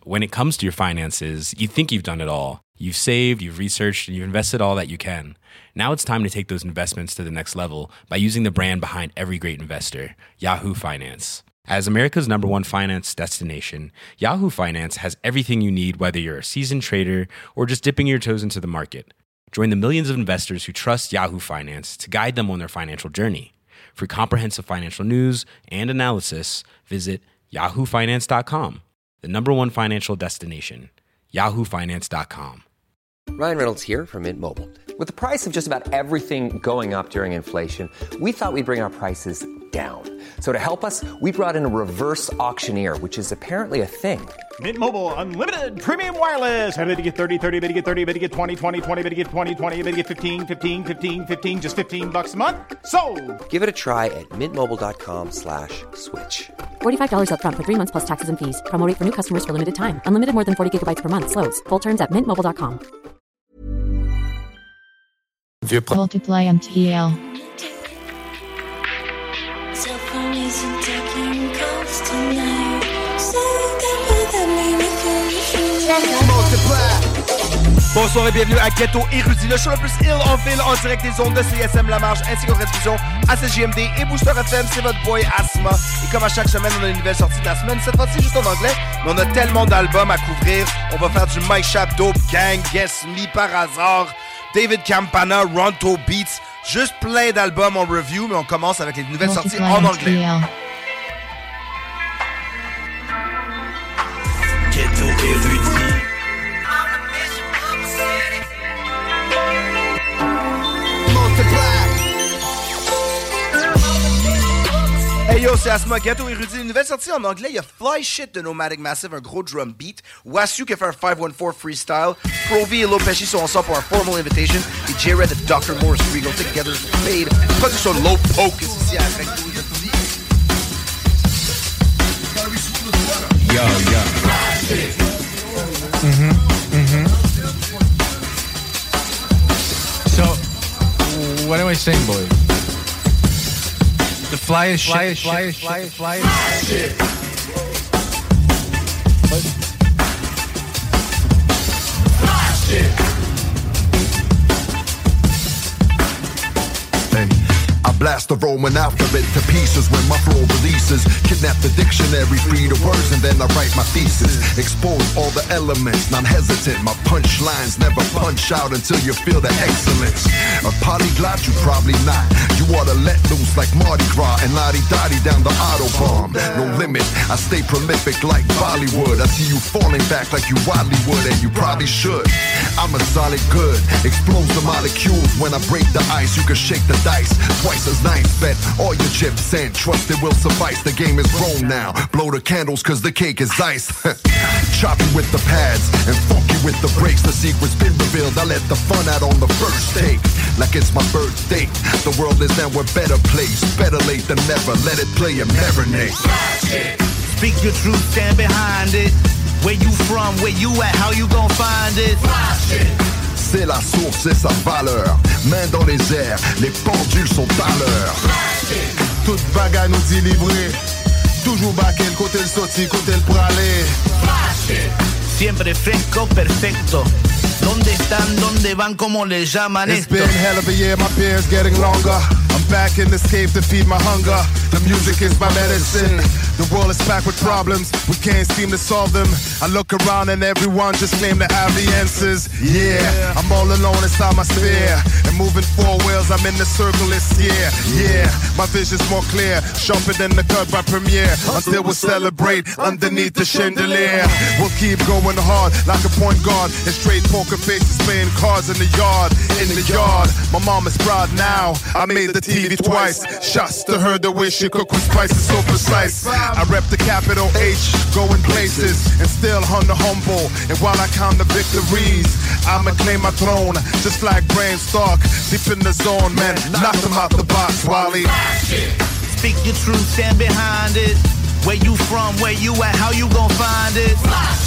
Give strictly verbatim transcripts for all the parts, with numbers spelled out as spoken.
when it comes to your finances, you think you've done it all. You've saved, you've researched, and you've invested all that you can. Now it's time to take those investments to the next level by using the brand behind every great investor, Yahoo Finance. As America's number one finance destination, Yahoo Finance has everything you need, whether you're a seasoned trader or just dipping your toes into the market. Join the millions of investors who trust Yahoo Finance to guide them on their financial journey. For comprehensive financial news and analysis, visit yahoo finance dot com, the number one financial destination, yahoo finance dot com. Ryan Reynolds here from Mint Mobile. With the price of just about everything going up during inflation, we thought we'd bring our prices down. So to help us, we brought in a reverse auctioneer, which is apparently a thing. Mint Mobile Unlimited Premium Wireless. How to get thirty, thirty, how to get thirty, how to get twenty, twenty, twenty, how to get twenty, twenty, how to get fifteen, fifteen, fifteen, fifteen, just fifteen bucks a month? Sold! Give it a try at mintmobile.com slash switch. forty-five dollars up front for three months plus taxes and fees. Promo rate for new customers for limited time. Unlimited more than forty gigabytes per month. Slows full terms at mint mobile dot com. Multiply M T L. Bonsoir et bienvenue à Ghetto Érudit, le show le plus ill en ville en direct des ondes de C S M La Marge ainsi qu'en rediffusion à C J M D et Booster F M. C'est votre boy Asma et comme à chaque semaine on a une nouvelle sortie de la semaine, cette fois-ci juste en anglais, mais on a tellement d'albums à couvrir. On va faire du Mike Schaap, Dope Gang, Guess Me par hasard, David Campana, Ronto Beats, juste plein d'albums en review, mais on commence avec les nouvelles sorties en anglais. Ghetto Érudit. Hey yo, c'est Asma, Ghetto Érudit. Une nouvelle sortie en anglais, il y a Fly Shit de Nomadic Massive, un gros drum beat. Wasu qui a fait un five one four freestyle. Provi et Lopeshi sont ensemble pour un formal invitation. Et J-Red et doctor Morris Regal together paid. Production Low Poke est ici avec nous. Yo, yo. Mm-hmm, mm-hmm. So, what am I saying, boy? The flyest shit, flyest, flyest, flyest, flyest shit. What? Fly shit. Hey. I blast the Roman alphabet to pieces when my flow releases. Kidnap the dictionary, free the words, and then I write my thesis. Expose all the elements, non-hesitant. My punchlines never punch out until you feel the excellence. A polyglot, you probably not. You ought to let loose like Mardi Gras and lottie-dottie down the Autobahn. No limit, I stay prolific like Bollywood. I see you falling back like you Wadley would, and you probably should. I'm a solid good, explodes the molecules. When I break the ice, you can shake the dice. Twice as nice, bet all your chips and trust it will suffice. The game is grown now, blow the candles cause the cake is iced. Choppy with the pads and funky with the breaks. The secret's been revealed, I let the fun out on the first take. Like it's my birthday, the world is now a better place. Better late than never, let it play and marinate. Speak your truth, stand behind it. Where you from, where you at, how you gon' find it? C'est la source et sa valeur. Main dans les airs, les pendules sont à l'heure. Toute bagarre nous délivrer. Toujours baquer, côté le sorti, côté le pralé. Siempre fresco, perfecto. ¿Dónde están? ¿Dónde van? ¿Cómo les llaman It's esto? been hell of a year, my beard's getting longer. I'm back in this cave to feed my hunger. The music is my medicine. The world is packed with problems, we can't seem to solve them. I look around and everyone just claim to have the answers. Yeah, I'm all alone inside my sphere. And moving four wheels, I'm in the circle this year. Yeah, my vision's more clear, sharper than the cut by Premiere. Until we celebrate underneath the chandelier. We'll keep going hard like a point guard. And straight poker faces playing cards in the yard. In the yard, my mom is proud now. I made the T V twice. Shots to her the way she cook with spices so precise. I rep the capital H, going places, and still on the humble. And while I count the victories, I'ma claim my throne, just like Bran Stark, deep in the zone, man. Knock them out the box, Wally. Speak your truth, stand behind it. Where you from, where you at, how you gon' find it?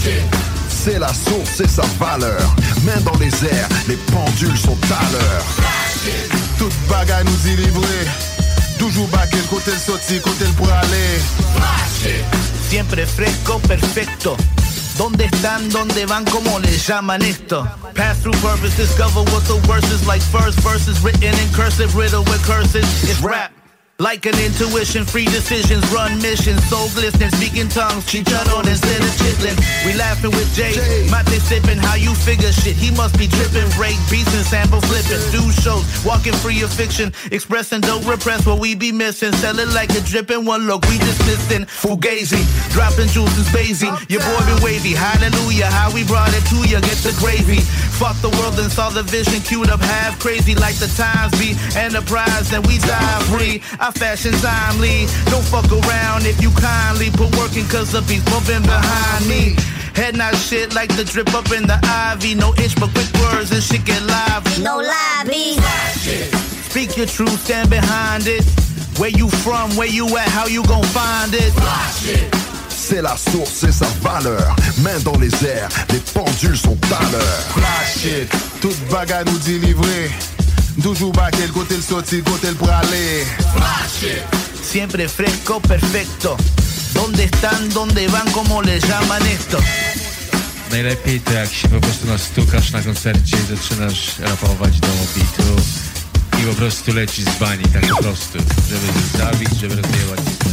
C'est la source et sa valeur. Main dans les airs, les pendules sont à l'heure. Toute bagarre nous délivrer. Toujours baquer, côté le sorti, côté le pralé. Siempre fresco, perfecto. ¿Dónde están? ¿Dónde van? ¿Cómo les llaman esto? Pass through purpose, discover what the worst is. Like first verses written in cursive, riddle with curses. It's rap. Like an intuition, free decisions, run missions, soul glistening, speaking tongues, chicharron instead of chitlin. We laughing with Jay, mate sipping, how you figure shit, he must be tripping, break beats and sample flipping, do shows, walking free of fiction, expressing don't repress what we be missing, sell it like a dripping, one look we dismissing, fugazi, dropping juice and spacey, your boy been wavy, hallelujah, how we brought it to ya, get the gravy, fuck the world and saw the vision, queued up half crazy like the times be, enterprise and we die free, I fashion timely. Don't fuck around if you kindly put working cause the beats bumping behind me. Head not shit like the drip up in the ivy. No itch but quick words and shit get lively. No lively. Speak your truth, stand behind it. Where you from, where you at, how you gon' find it. C'est la source et sa valeur. Main dans les airs, les pendules sont à l'heure. Flash it, toute bague à nous délivrer. Toujours baqué, le côté le sorti, côté le pralé. Siempre fresco, perfecto. ¿Dónde están, dónde van, cómo les llaman esto? Najlepiej to jak się po prostu nastukasz na koncercie i zaczynasz rapować do beatu i po prostu leci z bani, tak po prostu, żeby się zabić, żeby rozwijać się.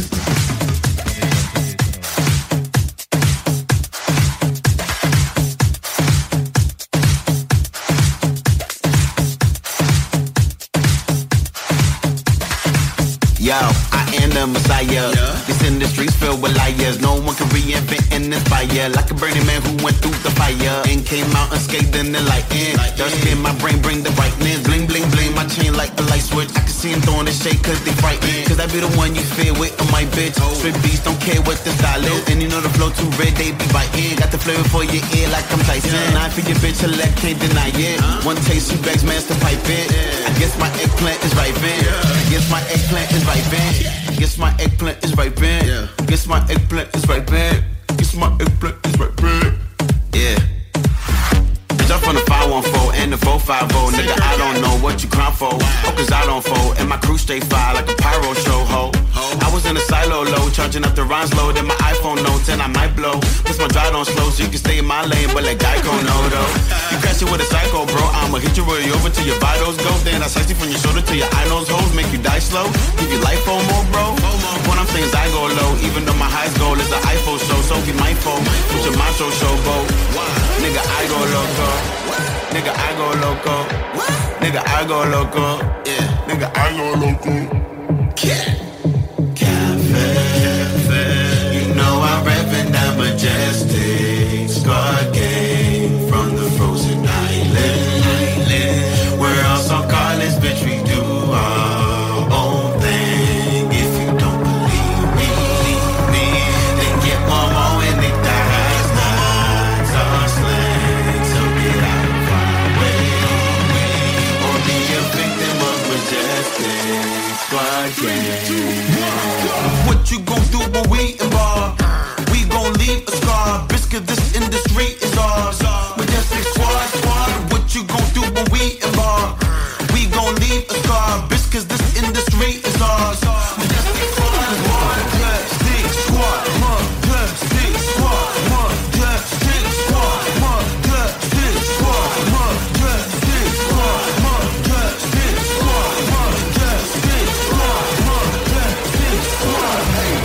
Yo, I am the Messiah. Yeah. This industry's filled with liars. No one can reinvent and inspire. Like a burning man who went through the fire and came out unscathed in the lightning. Dark skin, my brain bring the brightness. Bling, bling, bling, my chain like the light switch. I can see them throwing the shade cause they frightened. Cause I be the one you fear with on my bitch. Straight beats, don't care what the style is. And you know the flow too red, they be biting. Got the flavor for your ear like I'm Tyson. Nine for your bitch, elect, can't deny it. One taste, she begs, man, to pipe it. I guess my eggplant is ripen. I guess my eggplant is ripen. Guess my eggplant is ripen. Yeah. Guess my eggplant is ripen. Guess my eggplant is ripen. Yeah. Jump from the five one four and the four five oh. Nigga, I don't know what you crying for. Oh, cause I don't fold. And my crew stay fire like a pyro show, ho. I was in a silo low, charging up the rhymes low. Then my iPhone notes and I might blow. Push my drive on slow so you can stay in my lane, but let Geico know though. You crash it with a psycho, bro. I'ma hit you really over till your vitals go. Then I slice you from your shoulder to your eye nose holes. Make you die slow. Give you life for more, bro. What I'm saying is I go low, even though my highest goal is the iPhone show. So be mindful, put your macho show, bro. Nigga, I go loco. Nigga, I go loco. Nigga, I go loco. Yeah. Nigga, I go loco. Yeah. Cafe. You know I'm reppin' that majestic Scar game from the frozen island. We're all so callous, bitch, we do our own thing. If you don't believe me, believe me, then get one more and they die. Nines are slang, so get out of our way. Or be a victim of majestic Squad game. What you gon' do when we embark? We gon' leave a scar. Biscuit, this industry is ours. Majestic Squad, squad. What you gon' do when we embark? We gon' leave a scar. Biscuit, this industry is ours. Majestic Squad, Majestic Squad, Majestic Squad, Majestic Squad, Majestic Squad, Majestic Squad, Majestic Squad, Majestic Squad, Majestic Squad.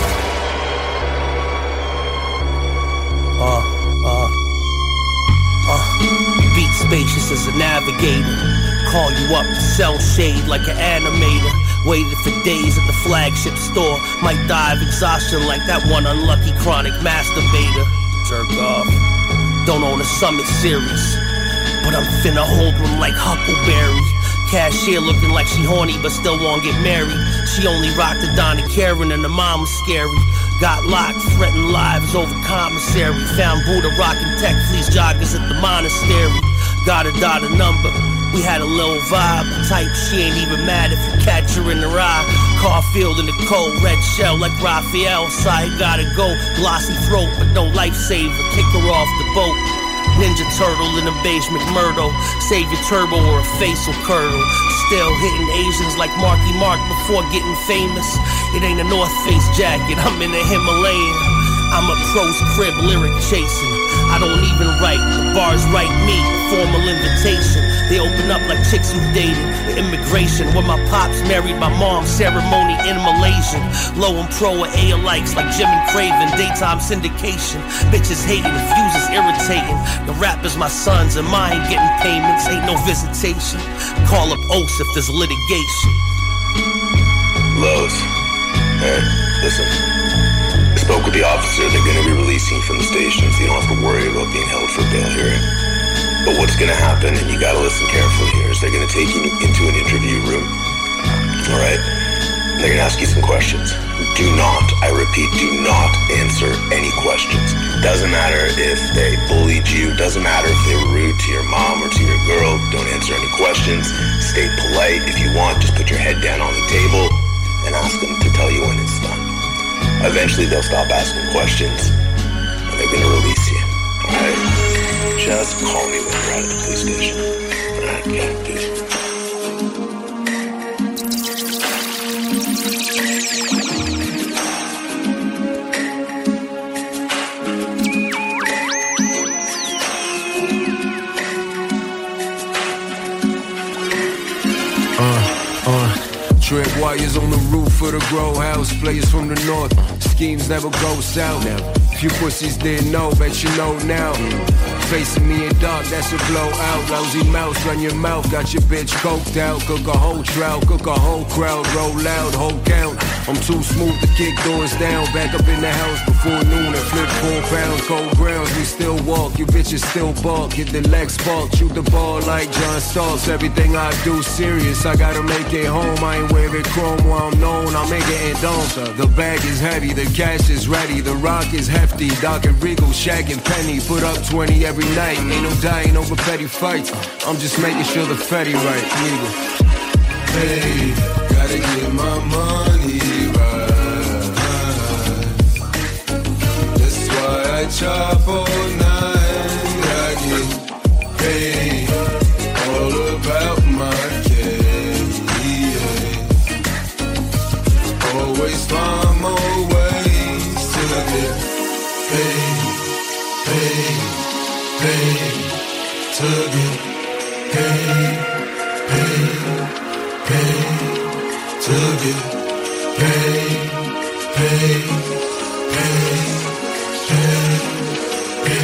Uh, uh, uh. Beat spacious as a navigator. Call you up to sell shade like an animator. Waited for days at the flagship store. Might die of exhaustion like that one unlucky chronic masturbator. Jerk off. Don't own a Summit series, but I'm finna hold one like Huckleberry. Cashier looking like she horny but still won't get married. She only rocked the Donna Karen and the mom was scary. Got locked, threatened lives over commissary. Found Buddha rocking tech fleece joggers at the monastery. Got a daughter number, we had a little vibe. Type she ain't even mad if you catch her in the ride. Carfield in the cold, red shell like Raphael. Side gotta go, glossy throat but no lifesaver. Kick her off the boat. Ninja Turtle in a beige McMurdo. Save your turbo or a face will curdle. Still hitting Asians like Marky Mark before getting famous. It ain't a North Face jacket, I'm in a Himalayan. I'm a pro's crib lyric chasing. I don't even write, the bars write me, formal invitation. They open up like chicks who dated. The immigration, when my pops married my mom, ceremony in Malaysian. Low and pro are A-alikes like Jim and Craven. Daytime syndication, bitches hating, the fuse is irritating. The rappers my sons and mine getting payments, ain't no visitation. Call up Oaks if there's litigation. Lowe's, hey, listen. I spoke with the officer. They're going to be releasing you from the station, so you don't have to worry about being held for bail hearing. But what's going to happen, and you got to listen carefully here, is they're going to take you into an interview room. All right? And they're going to ask you some questions. Do not, I repeat, do not answer any questions. Doesn't matter if they bullied you. Doesn't matter if they were rude to your mom or to your girl. Don't answer any questions. Stay polite. If you want, just put your head down on the table and ask them to tell you when it's done. Eventually, they'll stop asking questions, and they're going to release you. All right? Just call me when you're out of the police station. All right? Yeah, peace. Trip wires on the roof of the grow house. Players from the north. Schemes never go south. Few pussies didn't know, bet you know now. Facing me in dark, that's a blowout. Lousy mouse, run your mouth. Got your bitch coked out. Cook a whole trout, cook a whole crowd. Roll loud, whole count. I'm too smooth to kick doors down. Back up in the house before noon and flip four pounds. Cold grounds, we still walk. You bitches still balk. Get the leg spark, shoot the ball like John Starks. Everything I do serious. I gotta make it home. I ain't wearing chrome while I'm known. I make it in don't. The bag is heavy, the cash is ready. The rock is hefty. Doc and Regal, Shaq and Penny. Put up twenty every night. Ain't no dying over petty fights. I'm just making sure the Fetty right. Nigga. Hey, gotta get my money right. That's why I chop all night. I get paid. All about my cake. Yeah. Always find more ways to get paid. Paid. Paid. To get paid. Paid. Paid. To get paid. Paid. Paid. Paid.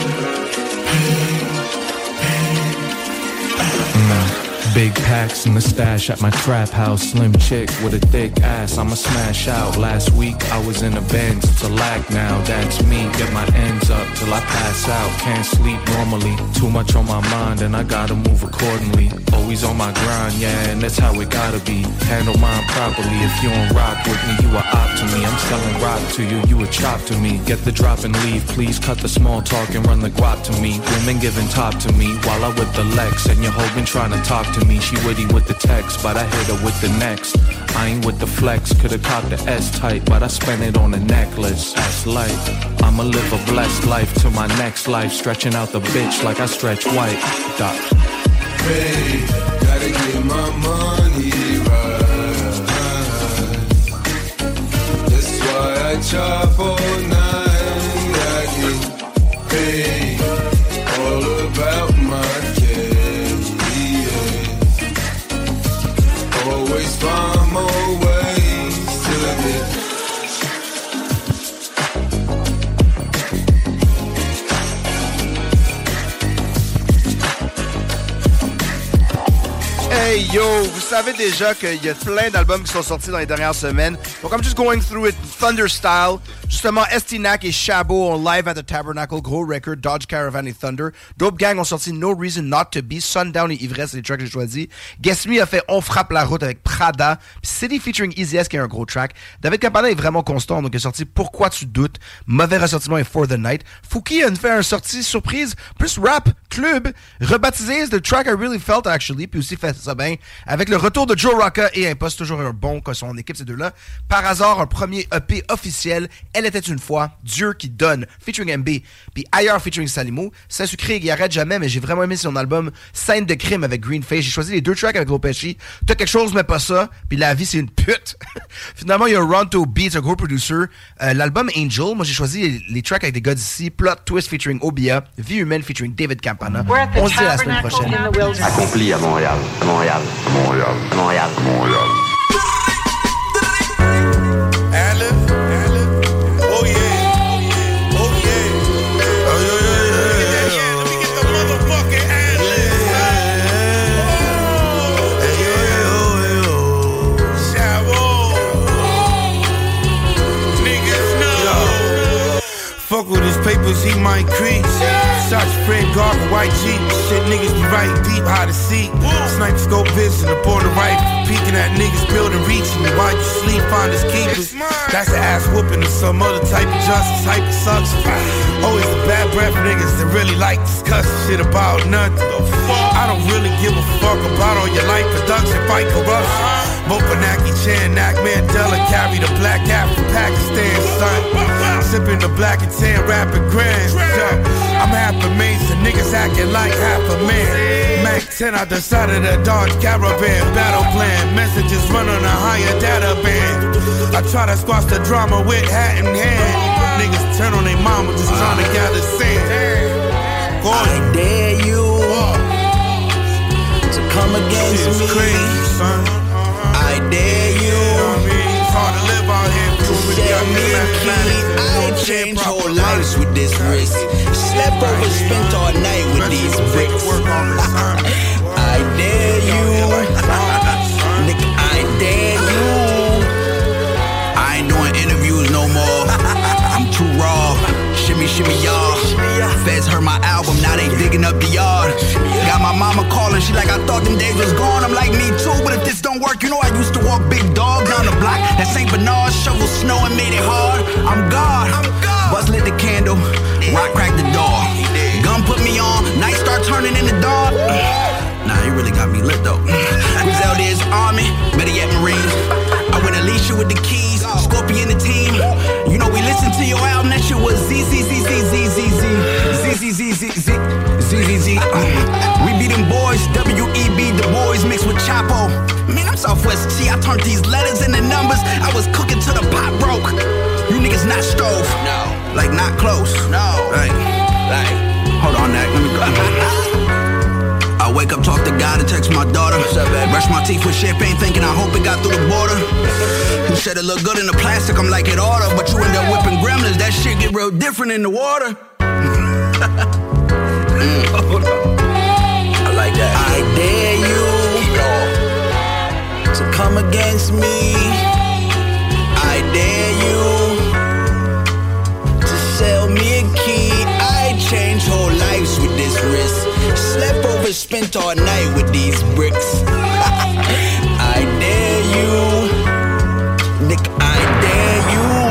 Big packs in the stash at my trap house. Slim chick with a thick ass, I'ma smash out. Last week I was in a Benz, it's a lack now. That's me, get my ends up till I pass out. Can't sleep normally, too much on my mind and I gotta move accordingly. Always on my grind, yeah, and that's how it gotta be. Handle mine properly, if you don't rock with me, you are op to me. I'm selling rock to you, you a chop to me. Get the drop and leave, please cut the small talk and run the guap to me. Women giving top to me while I with the Lex. And your hoe been trying to talk to me. She witty with the text, but I hit her with the next. I ain't with the flex, could've copped the S-type, but I spent it on a necklace. That's life. I'ma live a blessed life to my next life, stretching out the bitch like I stretch white. Doc. Hey, gotta get my money right. That's why I chop all night. I get paid. All about my always find more ways to get. Hey yo, vous savez déjà qu'il y a plein d'albums qui sont sortis dans les dernières semaines. Donc I'm just going through it Thunder style. Justement, Estinak et Chabot ont live at the Tabernacle, gros record, Dodge Caravan et Thunder. Dope Gang ont sorti No Reason Not To Be, Sundown et Ivresse, c'est les tracks que j'ai choisis. Guess Me a fait On Frappe la Route avec Prada. Puis City featuring Easy S qui est un gros track. David Campana est vraiment constant, donc il a sorti Pourquoi Tu Doutes. Mauvais ressortiment et For The Night. Fouki a fait un sortie surprise, plus rap, club, rebaptisé The Track I Really Felt Actually, puis aussi fait ça bien, avec le retour de Joe Rocca et Impost, toujours un bon que son équipe, ces deux-là. Par hasard, un premier E P officiel, Elle était une fois, Dieu qui donne, featuring M B, puis Ailleurs featuring Salimou. Saint-Sucré, il arrête jamais, mais j'ai vraiment aimé son album Scène de crime avec Greenface. J'ai choisi les deux tracks avec Lopechi. T'as quelque chose, mais pas ça, puis la vie, c'est une pute. Finalement, il y a Ronto Beats, un gros producer. Euh, l'album Angel, moi j'ai choisi les, les tracks avec des gars d'ici, Plot Twist featuring Obia, Vie Humaine featuring David Campana. On se dit à la semaine prochaine. Accompli à Montréal, à Montréal, à Montréal, à Montréal, à Montréal. Fuck with his papers, he might crease. Such Fred Garber, white Jeep. Shit, niggas be right deep, how to see. Sniper scope vision upon the right. Peeking at niggas, building, reaching me. While you sleep, find his keepers. That's the ass whooping or some other type of justice, hyper suction. Always the bad breath niggas that really like discussing shit about nothing. I don't really give a fuck about all your life production, fight corruption. Mopanaki, Chanak, Mandela, carry the black hat from Pakistan, son. Sipping the black and tan, rapping grand. I'm half amazing, niggas acting like half a man. Mac ten out the side of the Dodge Caravan, battle plan. Messages run on a higher data band. I try to squash the drama with hat in hand. Niggas turn on their mama just trying to gather sand. Go on. I dare you to come against me. Crazy, son. I dare you it's hard to live out here to sell me a key. I change whole lives with this wrist. Slept over, spent all night with these bricks. I dare you, nigga, I dare you. I ain't doing interviews no more. I'm too raw. Shimmy, shimmy, y'all. Feds heard my album, now they digging up the yard. Got my mama calling, she like, I thought them days was gone. I'm like, me too, but if this don't work, you know I used to walk big dog down the block. That Saint Bernard, shovel snow and made it hard. I'm God. Buzz lit the candle, rock cracked the door. Gun put me on, night start turning in the dark. Nah, you really got me lit though. Griselda is army, better yet Marines. I went Alicia with the keys, Scorpion the team. You know we listened to your album, that shit was Z Z Z Z Z Z Z Z Z Z Z Z Z Z Z. We be them boys, W E B, the boys mixed with Chapo. Man, I'm Southwest G, I turned these letters into numbers. I was cooking till the pot broke. You niggas not stove, no. Like not close, no. Like, like, hold on, that, let me go. I wake up, talk to God, and text my daughter. Brush my teeth with champagne, thinking I hope it got through the border. You said it look good in the plastic, I'm like it oughta. But you end up whipping gremlins, that shit get real different in the water. mm. I like that. I dare you to come against me. I dare you to sell me a key. I change whole lives with this wrist. Slept over, spent all night with these bricks. I dare you, Nick, I dare you.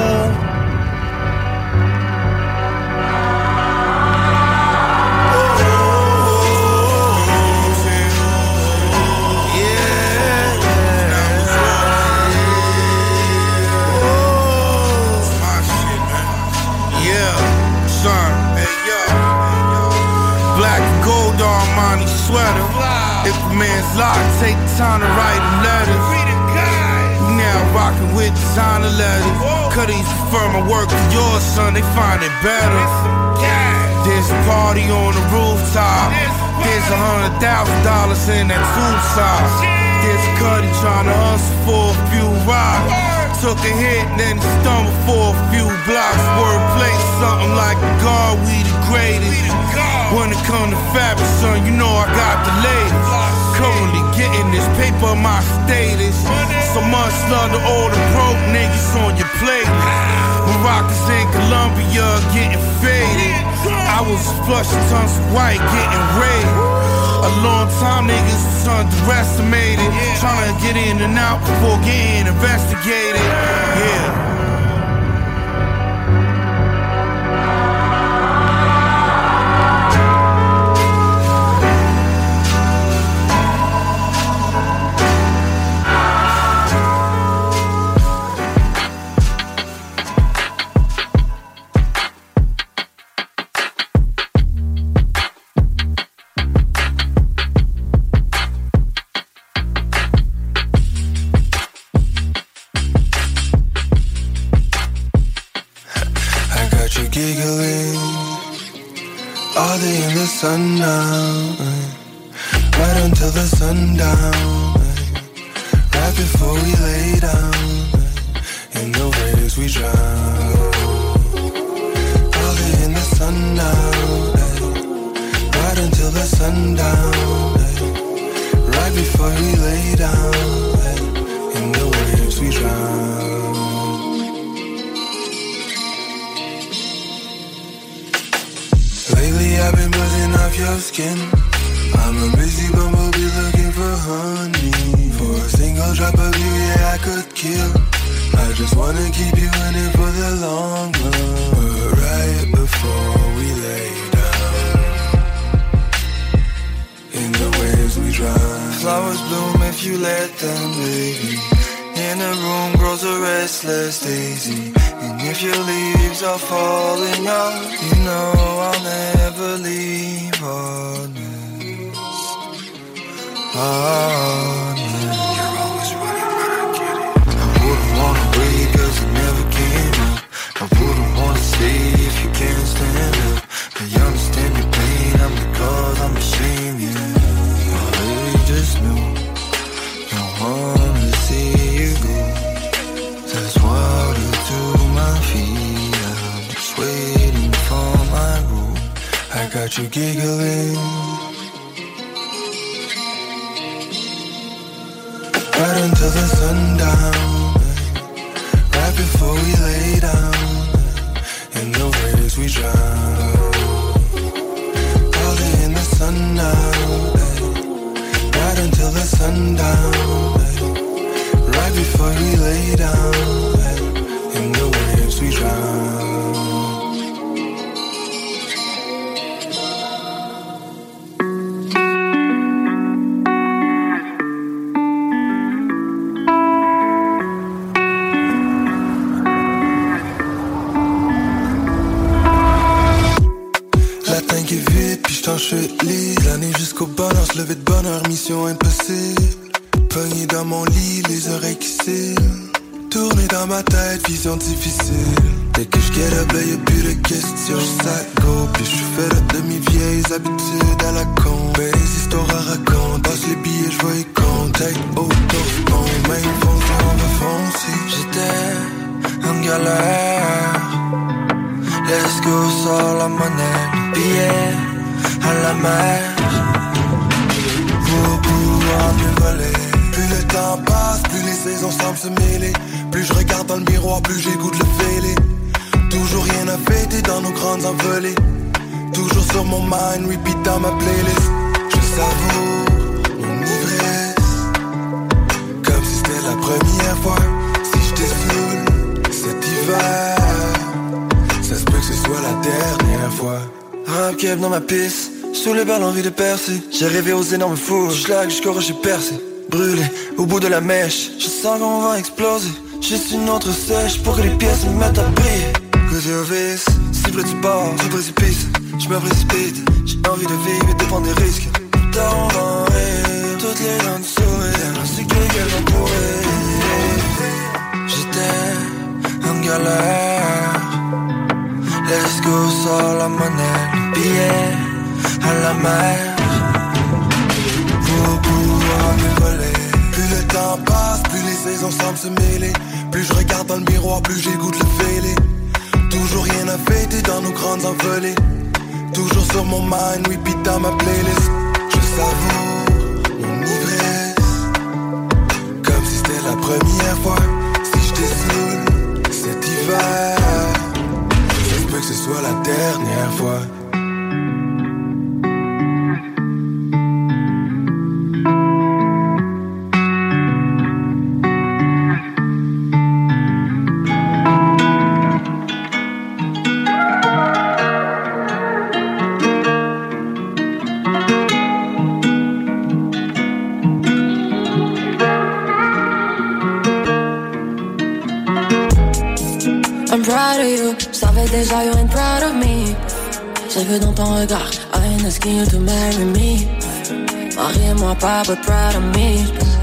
Sweater. If a man's locked, take the time to write him letters. We now rockin' with designer letters. Cutties prefer my work to yours, son, they find it better. There's a party on the rooftop. There's a hundred thousand dollars in that tube sock. There's a cutty trying to hustle for a few rocks. Took a hit, then stumbled for a few blocks. Wordplay, something like the God, we the greatest. When it come to fabric, son, you know I got the latest. Currently getting this paper, my status. So much love to all the broke niggas on your playlist. Moroccans in Colombia getting faded. I was flushing tons of white getting raided. A long time niggas was underestimated. Trying to get in and out before getting investigated. Yeah. the sundown, right until the sundown, right before we lay down, in the waves we drown. Early in the sundown, right until the sundown, right before we lay down, in the waves we drown. Lately I've been buzzing off your skin. I'm a busy bumblebee looking for honey. For a single drop of you, yeah, I could kill. I just wanna keep you in it for the long run. But right before we lay down, in the waves we drown. Flowers bloom if you let them, baby. In a room grows a restless daisy. And if your leaves are falling out, you know I'll never leave honest. Honest. You're always running, but I get it. I wouldn't wanna wait cause it never came up. I wouldn't wanna stay if you can't stand up. I understand your pain, I'm the cause, I'm ashamed, yeah. My baby just knew. Don't wanna see you go. There's water to my feet, I'm just waiting for my room. I got you giggling. Right until the sundown, right before we lay down, in the waves we drown. Early in the sundown, right until the sundown, right before we lay down, in the waves we drown. L'année jusqu'au bonheur, se lever de bonne heure, mission impossible. Pogné dans mon lit, les oreilles qui cillent. Tourner dans ma tête, vision difficile. Dès que je get up, là y'a plus de questions, j'sac go. Puis j'suis fait up de mes vieilles habitudes à la con. Ben les histoires à raconter, passe les billets, j'vois y compte. Take autophone, même foncer, on va foncer. J'étais en galère. Let's go, sors la monnaie, billet à la mer, pour pouvoir mieux voler. Plus le temps passe, plus les saisons semblent se mêler. Plus je regarde dans le miroir, plus j'écoute le fêlé. Toujours rien à fêter dans nos grandes envolées. Toujours sur mon mind, repeat dans ma playlist. Je savoure mon ivresse, comme si c'était la première fois. Si je t'essoule cet hiver, ça se peut que ce soit la dernière fois. Rap keb dans ma piste, sous les balles envie de percer. J'ai rêvé aux énormes fous, j'lag jusqu'au rocher percé. Brûlé au bout de la mèche, je sens qu'on va exploser. Juste une autre sèche pour que les pièces me mettent à briller. Côté au vice, cible du bord, du précipice. Je me précipite, j'ai envie de vivre et de prendre des risques. Dans dans rire, toutes les dents de sourire, ainsi que lesquelles j'en pourrais. J'étais en galère. Let's go, sors la monnaie, billet à la mer, pour pouvoir me voler. Plus le temps passe, plus les saisons semblent se mêler. Plus je regarde dans le miroir, plus j'écoute le fêlé. Toujours rien à fêter dans nos grandes envolées. Toujours sur mon mind, repeat dans ma playlist. Je savoure mon ivresse, comme si c'était la première fois. Si je t'essoule cet hiver, que ce soit la dernière fois. I'm proud of you, j'savais déjà you ain't proud of me. J'ai vu dans ton regard, I ain't asking you to marry me. Marie-moi pas, but proud of me.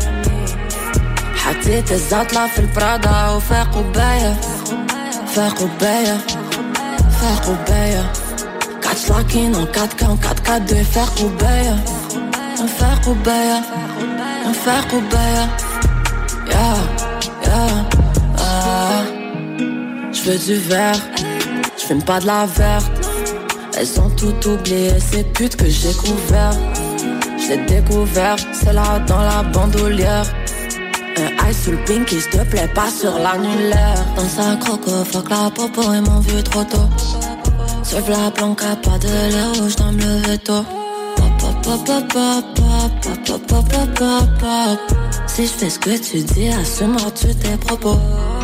حطيت الزطلة في البرادا وفاقوا بيا فاقوا بيا فاقوا بيا قعدت Slacking en quatre K, en quatre K deux, faire Roubaix. Un faire Roubaix. Un faire Roubaix. Yeah, yeah, ah. J'veux du vert, j'fume pas de la verte. Elles ont tout oublié, ces putes que j'ai couvert. J'l'ai découvert, c'est là dans la bandoulière. Un ice sous le pinky, s'te plaît pas sur l'annulaire. Dans sa croco, fuck la popo, ils m'ont vu trop tôt. Surf la planca, pas de l'air rouge dans le veto. Pop, pop, pop, pop, pop, pop, pop, pop, pop, pop, pop. Si j'fais ce que tu dis, assume-tu tes propos.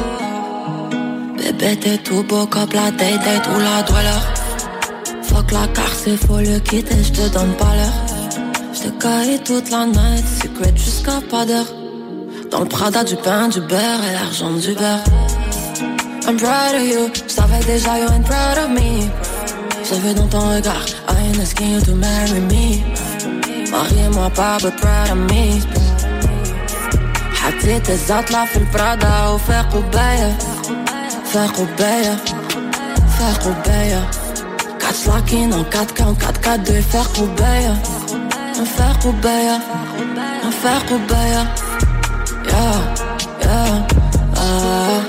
Bébé, t'es tout beau comme la date, date ou la douleur. Fuck la carte, c'est faut le quitter, j'te donne pas l'heure. J'te caille toute la night, secret jusqu'à pas d'heure. Dans le Prada, du pain, du beurre et l'argent du beurre. I'm proud of you, j'savais déjà you ain't proud of me. J'avais dans ton regard, I ain't asking you to marry me. Marie-moi pas, but proud of me. حطيت الزعت لا في البرادا وفاق وبايا فاق وبايا فاق وبايا quatre slacking en quatre K, en quatre K deux, faire Roubaix. Un faire Roubaix. Un faire Roubaix. Yeah, yeah, ah.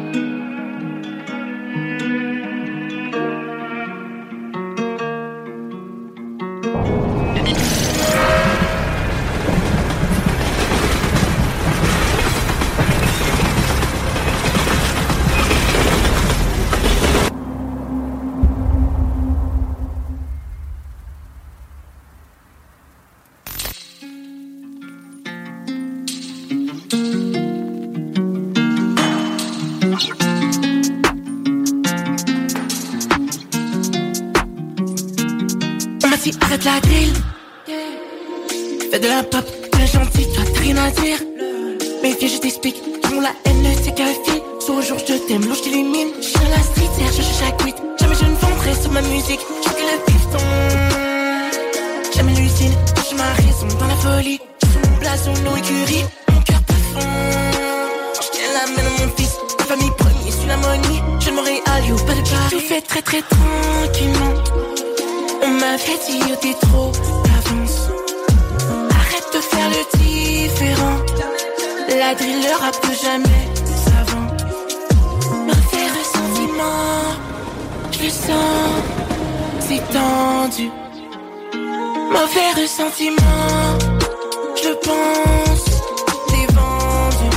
Arrête la grille. Fais de la pop, t'es gentil, toi t'as rien à dire. Mais viens je t'explique, tout la haine ne c'est qu'un fil. Soit au jour je t'aime, l'eau je t'illumine. Je suis dans la street, je cherche chaque beat. Jamais je ne vendrai sur ma musique, je que le piston. Jamais l'usine, je ma raison dans la folie. Je suis mon blason, nos écuries, mon cœur profond. Je tiens la main dans mon fils, ma famille premier, suis la money. Je ne m'aurais à you, pas de Paris. Tout fait très très tranquillement. On m'avait dit oh t'es trop d'avance. Arrête de faire le différent. La drill le rap que jamais savant. Mauvais ressentiment, je le sens, c'est tendu. Mauvais ressentiment, je pense, t'es vendu.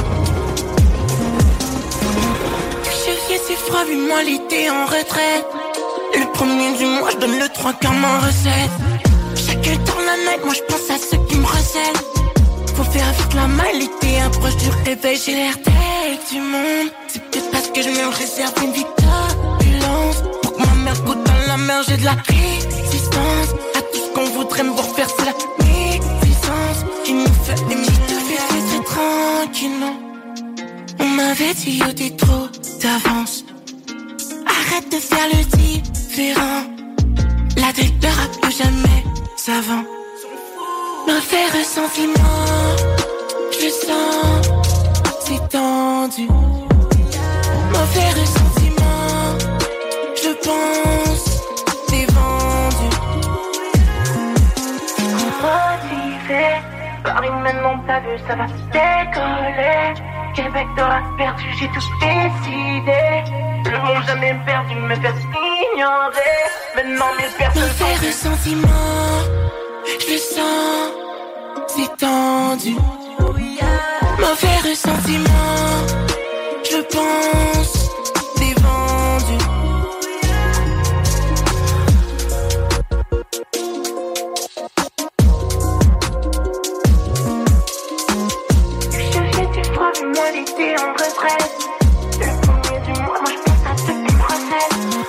Je viens c'est froid, vu moi l'été en retraite. Le premier du mois, je donne le trois quarts ma recette. Chaque temps la night, moi je pense à ceux qui me recèlent. Faut faire avec la maille, l'été approche du réveil, j'ai l'air tête du monde. C'est peut-être parce que je me réserve une vie d'opulence. Pour que ma mère goûte dans la mer, j'ai de la résistance. À tout ce qu'on voudrait me voir faire, c'est la médisance qui nous fait aimer de faire très tranquillement. On m'avait dit oh t'es trop d'avance. Arrête de faire le différent. La drill de rap que jamais savant. Mauvais ressentiment, je le sens, c'est tendu. Mauvais ressentiment, je pense, t'es vendu. Motivé, Paris maintenant t'as vu ça va décoller. Québec t'auras perdu, j'ai tout décidé. Le monde jamais perdu, me faire ignorer. Maintenant mes personnes mauvais ressentiment, je le sens, c'est tendu. Mauvais ressentiment, je pense, t'es vendu. Je viens du froid, moi l'été en retraite. Le premier du mois, moi je pense à ceux qui me recèlent.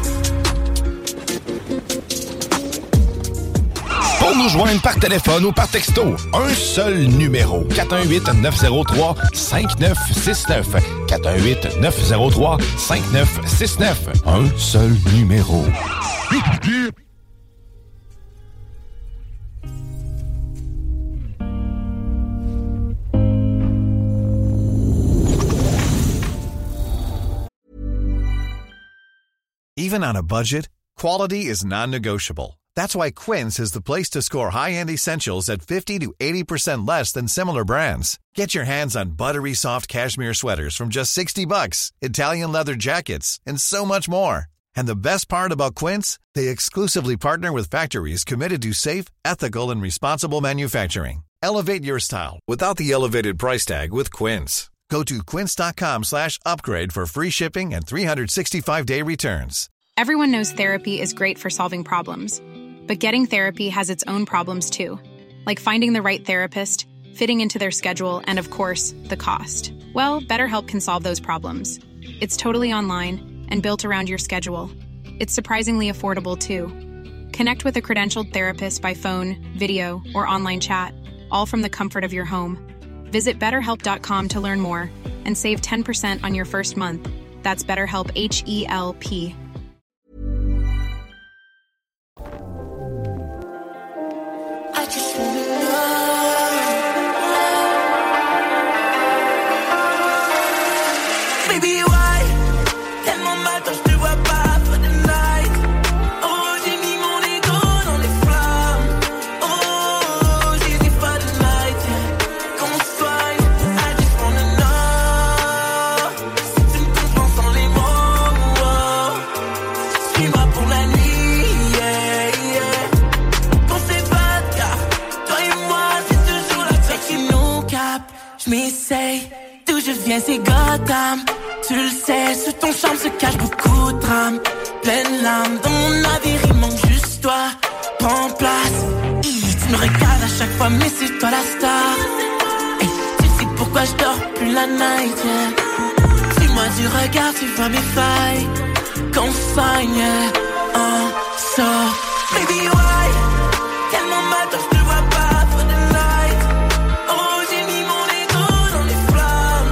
Pour nous joindre par téléphone ou par texto, un seul numéro. quatre un huit, neuf zéro trois, cinq neuf six neuf. quatre un huit, neuf zéro trois, cinq neuf six neuf. Un seul numéro. Even on a budget, quality is non-negotiable. That's why Quince is the place to score high-end essentials at fifty to eighty percent less than similar brands. Get your hands on buttery soft cashmere sweaters from just sixty bucks, Italian leather jackets, and so much more. And the best part about Quince, they exclusively partner with factories committed to safe, ethical, and responsible manufacturing. Elevate your style without the elevated price tag with Quince. Go to quince.com slash upgrade for free shipping and three sixty-five day returns. Everyone knows therapy is great for solving problems, but getting therapy has its own problems too, like finding the right therapist, fitting into their schedule, and of course, the cost. Well, BetterHelp can solve those problems. It's totally online and built around your schedule. It's surprisingly affordable too. Connect with a credentialed therapist by phone, video, or online chat, all from the comfort of your home. Visit better help dot com to learn more and save ten percent on your first month. That's BetterHelp, H E L P. I just wanna know. Baby, why? Tellement mal quand je te vois pas for the night. Oh, j'ai mis mon ego dans les flammes. Oh, j'ai dit for the night. Qu'on soigne, I just wanna know. Si tu me comprends sans les mots, oh. Suis-moi pour la nuit, yeah, yeah. Qu'on s'évade car toi et moi c'est toujours la fête qui nous capte. Je m'essaye, d'où je viens c'est Gotham. Tu le sais, sous ton charme se cache beaucoup de drames. Pleine l'âme, dans mon navire il manque juste toi. Prends place, Hi, tu me regardes à chaque fois mais c'est toi la star. Hey, tu sais pourquoi je dors plus la night, yeah. Suis-moi du regard, tu vois mes failles. Qu'on soigne, yeah. Oh, so, baby why? Tellement mal quand je te vois pas for the night. Oh, j'ai mis mon ego dans les flammes.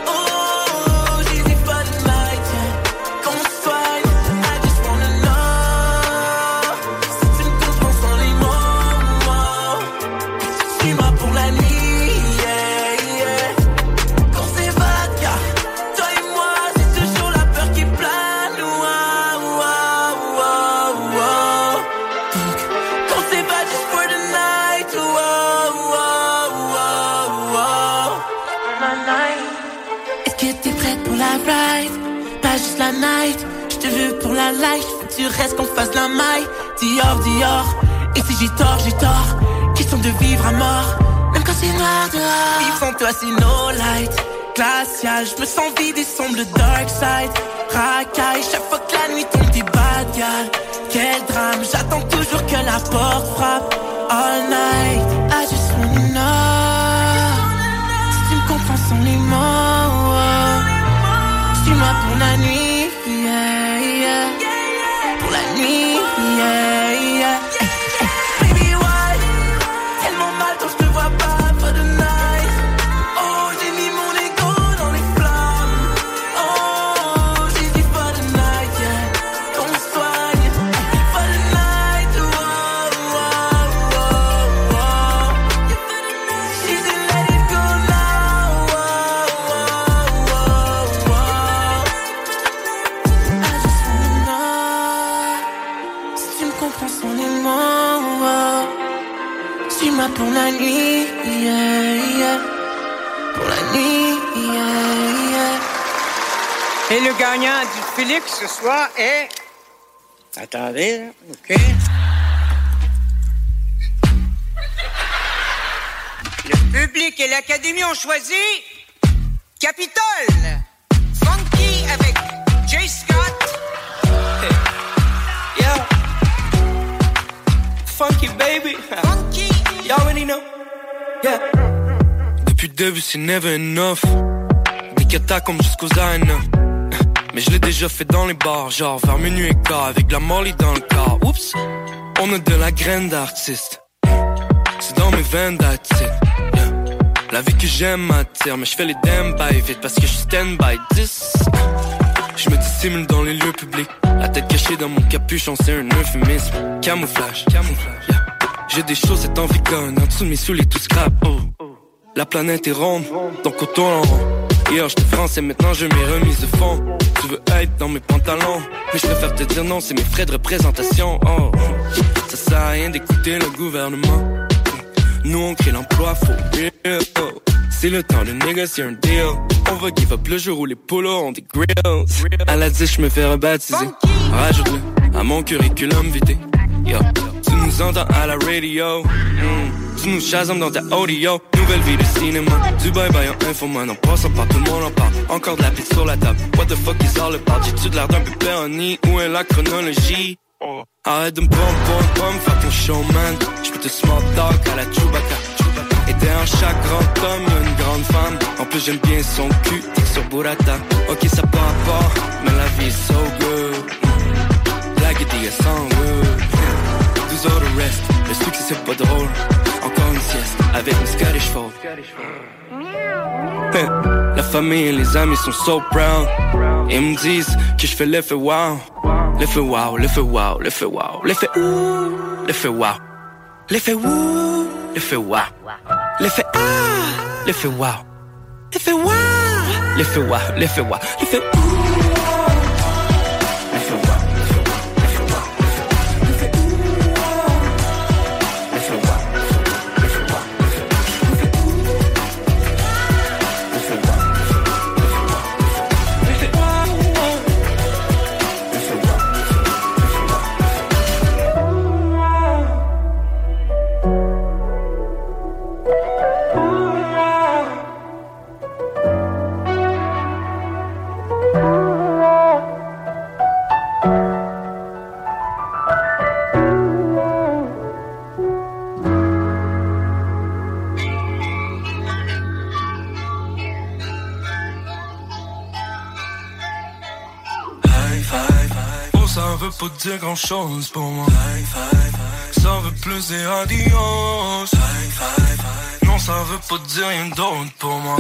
Oh, j'ai dit for the night, yeah. Qu'on soigne, I just wanna know. Si tu me comprends sans les mots, oh. Suis-moi pour la nuit, yeah, yeah. Qu'on s'évade car toi et moi c'est toujours la peur qui plane. Wow, wow, wow, wow. Donc, qu'on s'évade just for the night. Wow, wow, wow, wow. La night. Est-ce que t'es prête pour la ride? Pas juste la night. Je te veux pour la life. Faut que tu restes qu'on fasse la maille. Dior, Dior. Et si j'ai tort, j'ai tort. Question de vivre à mort. Même quand c'est noir dehors. Ils font toi c'est no light. Glacial, je me sens vide et sombre le dark side. Racaille, chaque fois que la nuit tombe t'es bad gal. Quel drame, j'attends toujours que la porte frappe. All night, I just wanna know. Si tu me comprends sans les mots, oh. Suis-moi pour la nuit, yeah, yeah. Pour la nuit, yeah, yeah. Hey, hey. Baby, why? Tellement mal quand je te vois pas for the night. Oh, j'ai mis mon ego dans les flammes. Oh, j'ai dit for the night, yeah. Qu'on soigne, for the night, oh, oh, oh, oh. She said let it go now, oh, oh, oh, oh. I just wanna know. Si tu me comprends sans les mots, oh. Suis-moi pour la nuit, yeah, yeah. Pour la nuit, yeah, yeah. Et le gagnant du Félix ce soir est... Attendez, là, OK. Le public et l'Académie ont choisi... Capitole! Funky avec Jay Scott. Yeah. Funky baby. Funky. You already know. Yeah. Depuis le début c'est never enough. Des katas comme jusqu'aux années. Mais je l'ai déjà fait dans les bars, genre vers minuit et quart, avec de la molly dans le car. Oups, on a de la graine d'artiste. C'est dans mes veines that's it. Yeah. La vie que j'aime m'attire, mais je fais les damn by vite parce que je stand by dix. Je me dissimule dans les lieux publics. La tête cachée dans mon capuchon, c'est un euphémisme. Camouflage, camouflage. Yeah. J'ai des chaussettes en vegan, en dessous de mes souliers tout scrap. Oh. La planète est ronde, donc on tourne en rond. Hier j'étais français, maintenant je m'ai remise de fond. Tu veux être dans mes pantalons, mais je préfère te dire non, c'est mes frais de représentation. Oh, ça sert à rien d'écouter le gouvernement. Nous on crée l'emploi, faut real. C'est le temps de négocier un deal. On va give up le jour où les polos ont des grills. À la dix, je me fais rebaptiser. Rajoute-le à mon curriculum vitae. Yo, tu nous entends à la radio. Mm. Tu nous chasmes dans ta audio. Nouvelle vie de cinéma. Du bye-bye en infoman. En passant par tout le monde en parle. Encore de la pizza sur la table. What the fuck is all about? J'ai-tu de l'air d'un pepperoni? Où est la chronologie? Arrête de me pom pom pom, faire ton showman. J'peux te small talk à la Chewbacca. Et derrière chaque grand homme, y'a une grande femme. En plus j'aime bien son cul, t'es sur Burrata. Ok ça part à part, mais la vie est so good. La guédille est sans good. Tout all the rest, le succès c'est pas drôle. Encore une sieste, avec une Scottish Fold. La famille et les amis sont so proud. Ils me disent que je fais l'effet wow. L'effet wow, l'effet wow, l'effet wow. L'effet ouh, l'effet wow. L'effet ouh, l'effet wow. L'effet ah, l'effet wow. L'effet wow, l'effet wow, l'effet wow. L'effet ouh. Pas dire grand chose pour moi. Ça veut plus dire adios. Non, ça veut pas dire rien d'autre pour moi.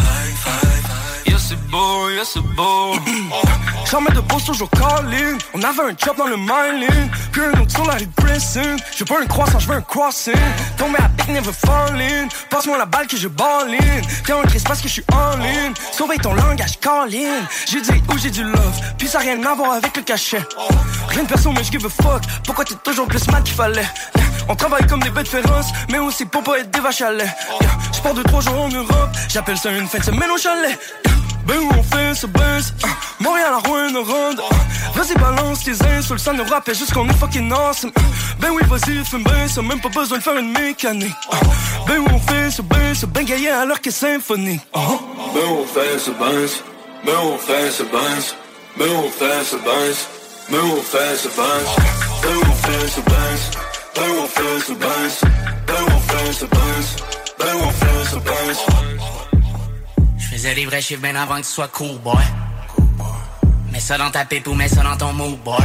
Yeah, c'est beau, yeah, c'est beau. Jamais de pause, toujours calling. On avait un job dans le mining, puis un autre sur la rue de Prison. Je veux pas un croissant, je veux un crossing. Tomber à pic, never falling. Passe-moi la balle que je ball in. T'es un crise parce que je suis en ligne. Surveille ton langage, call in. J'ai dit où j'ai du love, puis ça a rien à voir avec le cachet. Rien de perso mais je give a fuck. Pourquoi t'es toujours plus mal qu'il fallait? On travaille comme des bêtes féroces, mais aussi pour pas être des vaches à lait. Je pars de trois jours en Europe, j'appelle ça une fin de semaine au chalet. Ben où on fait ce baisse, uh, Montréal à Rouen, nos rondes, uh, vas-y balance tes insultes, ça nous rappelle juste qu'on est fucking awesome. uh, Ben oui vas-y fais baisse, même pas besoin de faire une mécanique. uh, Ben où on fait ce baisse, ben gaillé alors que symphonie. uh, Ben où on fait ce baisse, ben où on fait ce baisse, ben où on fait ce baisse, ben où on fait ce baisse, ben où on fait ce baisse, ben où on fait ce baisse, ben où on fait ce baisse, ben où on fait ce baisse. J'faisais des vrais chiffres bien avant que tu sois cool, boy. Mets ça dans ta pipe ou mets ça dans ton mood, boy.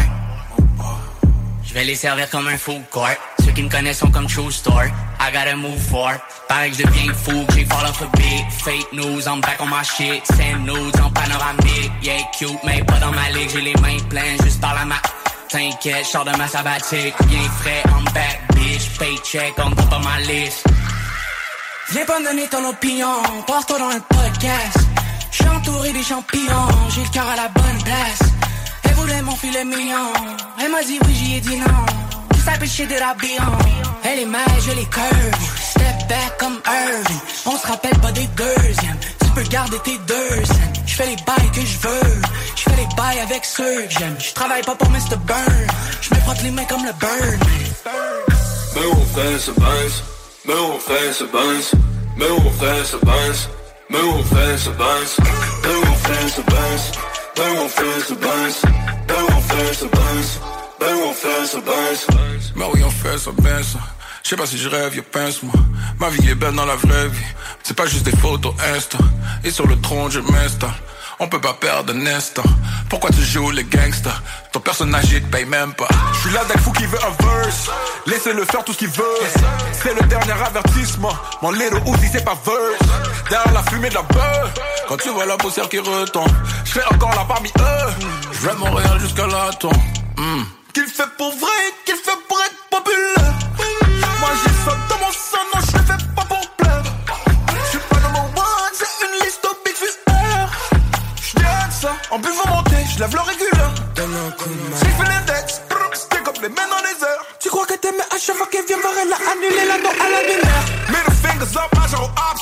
J'vais les servir comme un food court. Ceux qui me connaissent sont comme true store. I gotta move for. Pareil que je deviens fou, que j'ai fall off a bit. Fake news, I'm back on my shit. Send nudes en panoramique. Yeah, cute, mais pas dans ma ligue. J'ai les mains pleines, juste par la main. T'inquiète, j'sors de ma sabbatique. Bien frais, I'm back, bitch. Paycheck, on top of my list. Viens pas me donner ton opinion, porte-toi dans le podcast. J'suis entouré des champignons, j'ai le cœur à la bonne place. Elle voulait mon filet mignon, elle m'a dit oui, j'y ai dit non. This type of shit that I be on. Elle est mal, je les curve. Step back comme Irving, on se rappelle pas des deuxièmes. Tu peux garder tes deux cents. J'fais les bails que j'veux, j'fais les bails avec ceux que j'aime. J'travaille pas pour mister Burn, j'me frotte les mains comme le Burn. Mais on fait ce baisse. Mais on fait ce baisse, mais on fait ce baisse, mais on fait ce baisse, mais on fait ce baisse, mais on fait ce baisse, mais on fait ce baisse, mais on fait ce baisse. Mais oui on fait ce baisse. Je sais pas si je rêve, y'a pince-moi. Ma vie est belle dans la vraie vie. C'est pas juste des photos Insta. Et sur le trône je m'installe. On peut pas perdre un instant. Pourquoi tu joues les gangsters? Ton personnage il te paye même pas. Je suis là d'un fou qui veut un verse. Laissez-le faire tout ce qu'il veut. C'est le dernier avertissement. Mon little Uzi c'est pas verse. Derrière la fumée de la beurre. Quand tu vois la poussière qui retombe, je fais encore là parmi eux. Je vais Montréal jusqu'à la tombe. mm. Qu'il fait pour vrai, qu'il fait pour être populaire. Moi j'ai ça dans mon sang, non je le fais pas pour plaire. Je suis pas number one, c'est une liste au big fish air.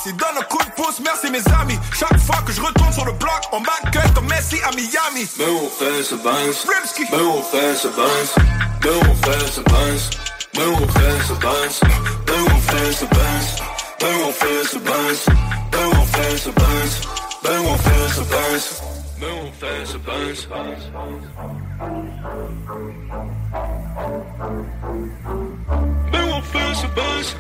Il donne un coup de pouce, merci mes amis. Chaque fois que je retourne sur le bloc, on m'accueille comme Messi à Miami. Ben on fait ce bounce, ben on fait ce bounce, ben on fait ce bounce, ben on fait ce bounce, ben on fait ce bounce, ben on fait ce bounce, ben on fait ce bounce, ben on fait ce bounce, ben on fait ce bounce. Ben on fait ce bounce.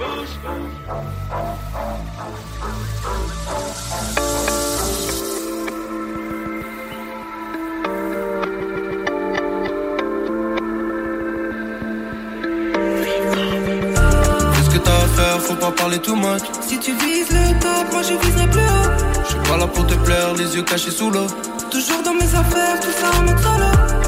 Faut pas parler too much. Si tu vises le top, moi je viserai plus haut. Je suis pas là pour te plaire, les yeux cachés sous l'eau. Toujours dans mes affaires, tout ça en mode solo.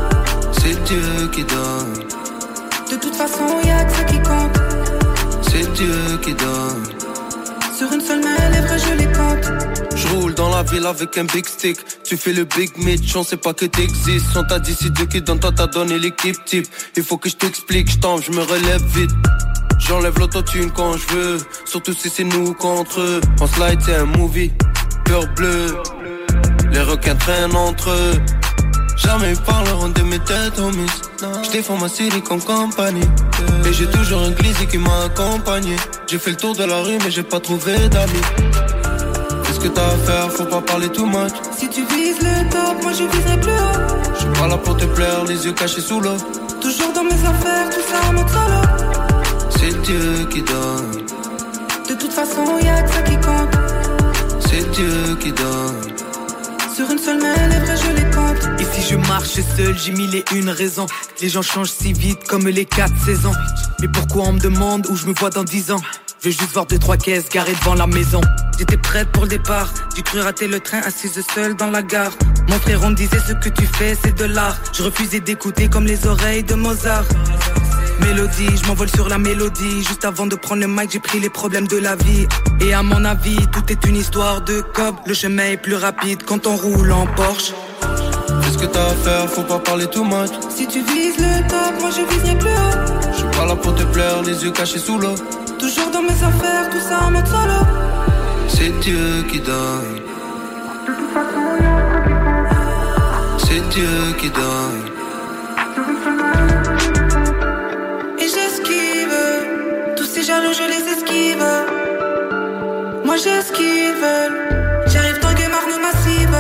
C'est Dieu qui donne. De toute façon, y'a que ça qui compte. C'est Dieu qui donne. Sur une seule main, les vrais je les compte. Je roule dans la ville avec un big stick. Tu fais le big Mitch, on sait pas que t'existes. On t'a dit c'est Dieu qui donne, toi t'as donné l'équipe type. Il faut que je t'explique, je tombe, je me relève vite. J'enlève l'autotune quand je veux, surtout si c'est nous contre eux. En slide c'est un movie, peur bleue. Les requins traînent entre eux. Jamais ils parleront de mes têtes homies. Je défends ma série comme compagnie. Et j'ai toujours un glizzy qui m'a accompagné. J'ai fait le tour de la rue mais j'ai pas trouvé d'amis. Qu'est-ce que t'as à faire, faut pas parler too much. Si tu vises le top, moi je viserai plus haut. Je suis pas là pour te plaire, les yeux cachés sous l'eau. Toujours dans mes affaires, tout ça en mode solo. C'est Dieu qui donne. De toute façon, y'a que ça qui compte. C'est Dieu qui donne. Sur une seule main, les vrais je les compte. Et si je marche seul, j'ai mille et une raisons. Les gens changent si vite comme les quatre saisons. Mais pourquoi on me demande où je me vois dans dix ans? Je veux juste voir deux trois caisses garées devant la maison. J'étais prête pour le départ. J'ai cru rater le train assise seule dans la gare. Mon frère on me disait ce que tu fais c'est de l'art. Je refusais d'écouter comme les oreilles de Mozart. Mélodie, je m'envole sur la mélodie. Juste avant de prendre le mic, j'ai pris les problèmes de la vie. Et à mon avis, tout est une histoire de cob. Le chemin est plus rapide quand on roule en Porsche. Qu'est-ce que t'as à faire, faut pas parler too much. Si tu vises le top, moi je viserai plus haut. Je suis pas là pour te plaire, les yeux cachés sous l'eau. Toujours dans mes affaires, tout ça en mode solo. C'est Dieu qui donne. C'est Dieu qui donne. Et j'esquive tous ces jaloux, je les esquive. Moi j'esquive. J'arrive tanguer marne massive.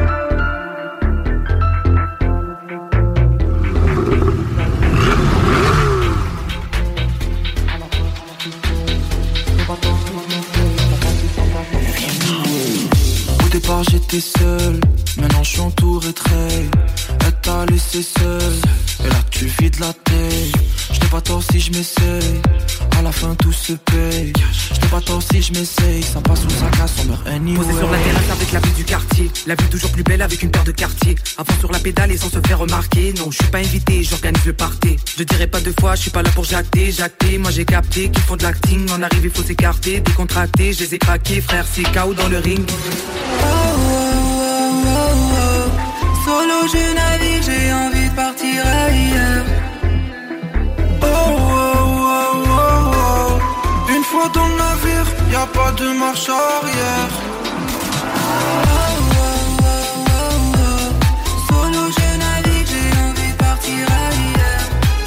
Au départ j'étais seul, maintenant je suis entouré de rêves. Elle t'a laissé seul, et là tu vides la tête. J't'ai pas tort si je m'essaye, à la fin tout se paye. J't'ai pas tort si je m'essaye, ça passe ou ça casse, on meurt anyway. Posé sur la terrasse avec la vue du quartier, la vue toujours plus belle avec une paire de quartiers. Avant sur la pédale et sans se faire remarquer. Non, je suis pas invité, j'organise le party. Je dirais pas deux fois, je suis pas là pour jacter, jacter. Moi j'ai capté qu'ils font de l'acting, en arrivée faut s'écarter. Décontracté, je les ai craqués, frère, c'est K O dans le ring. Oh, oh, oh, oh, oh. Solo je navigue, j'ai envie de partir ailleurs. Oh, oh, oh, oh, oh. Une fois dans le navire, y'a pas de marche arrière. Oh, oh, oh, oh, oh. Solo je navigue, j'ai envie de partir ailleurs.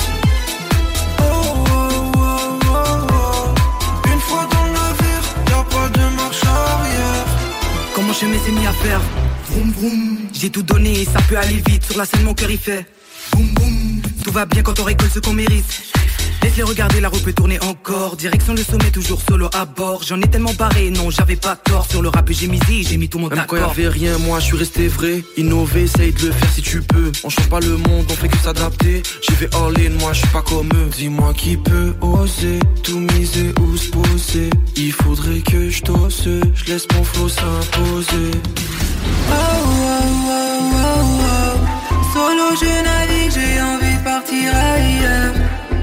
Oh, oh, oh, oh, oh. Une fois dans le navire, y'a pas de marche arrière. Comment je m'ai mis à faire? Vroom, vroom. J'ai tout donné et ça peut aller vite. Sur la scène mon cœur il fait boum boum. Tout va bien quand on récolte ce qu'on mérite. Laisse-les regarder, la roue peut tourner encore. Direction le sommet, toujours solo à bord. J'en ai tellement barré, non j'avais pas tort. Sur le rap j'ai misé, j'ai mis tout mon Même accord. quand y'avait rien, moi je suis resté vrai. Innover, essaye de le faire si tu peux. On change pas le monde, on fait que s'adapter. J'y vais all in, moi je suis pas comme eux. Dis-moi qui peut oser tout miser ou se poser. Il faudrait que je t'ose, je laisse mon flow s'imposer. Oh, oh, oh, oh, oh. Solo je navigue, j'ai envie de partir ailleurs.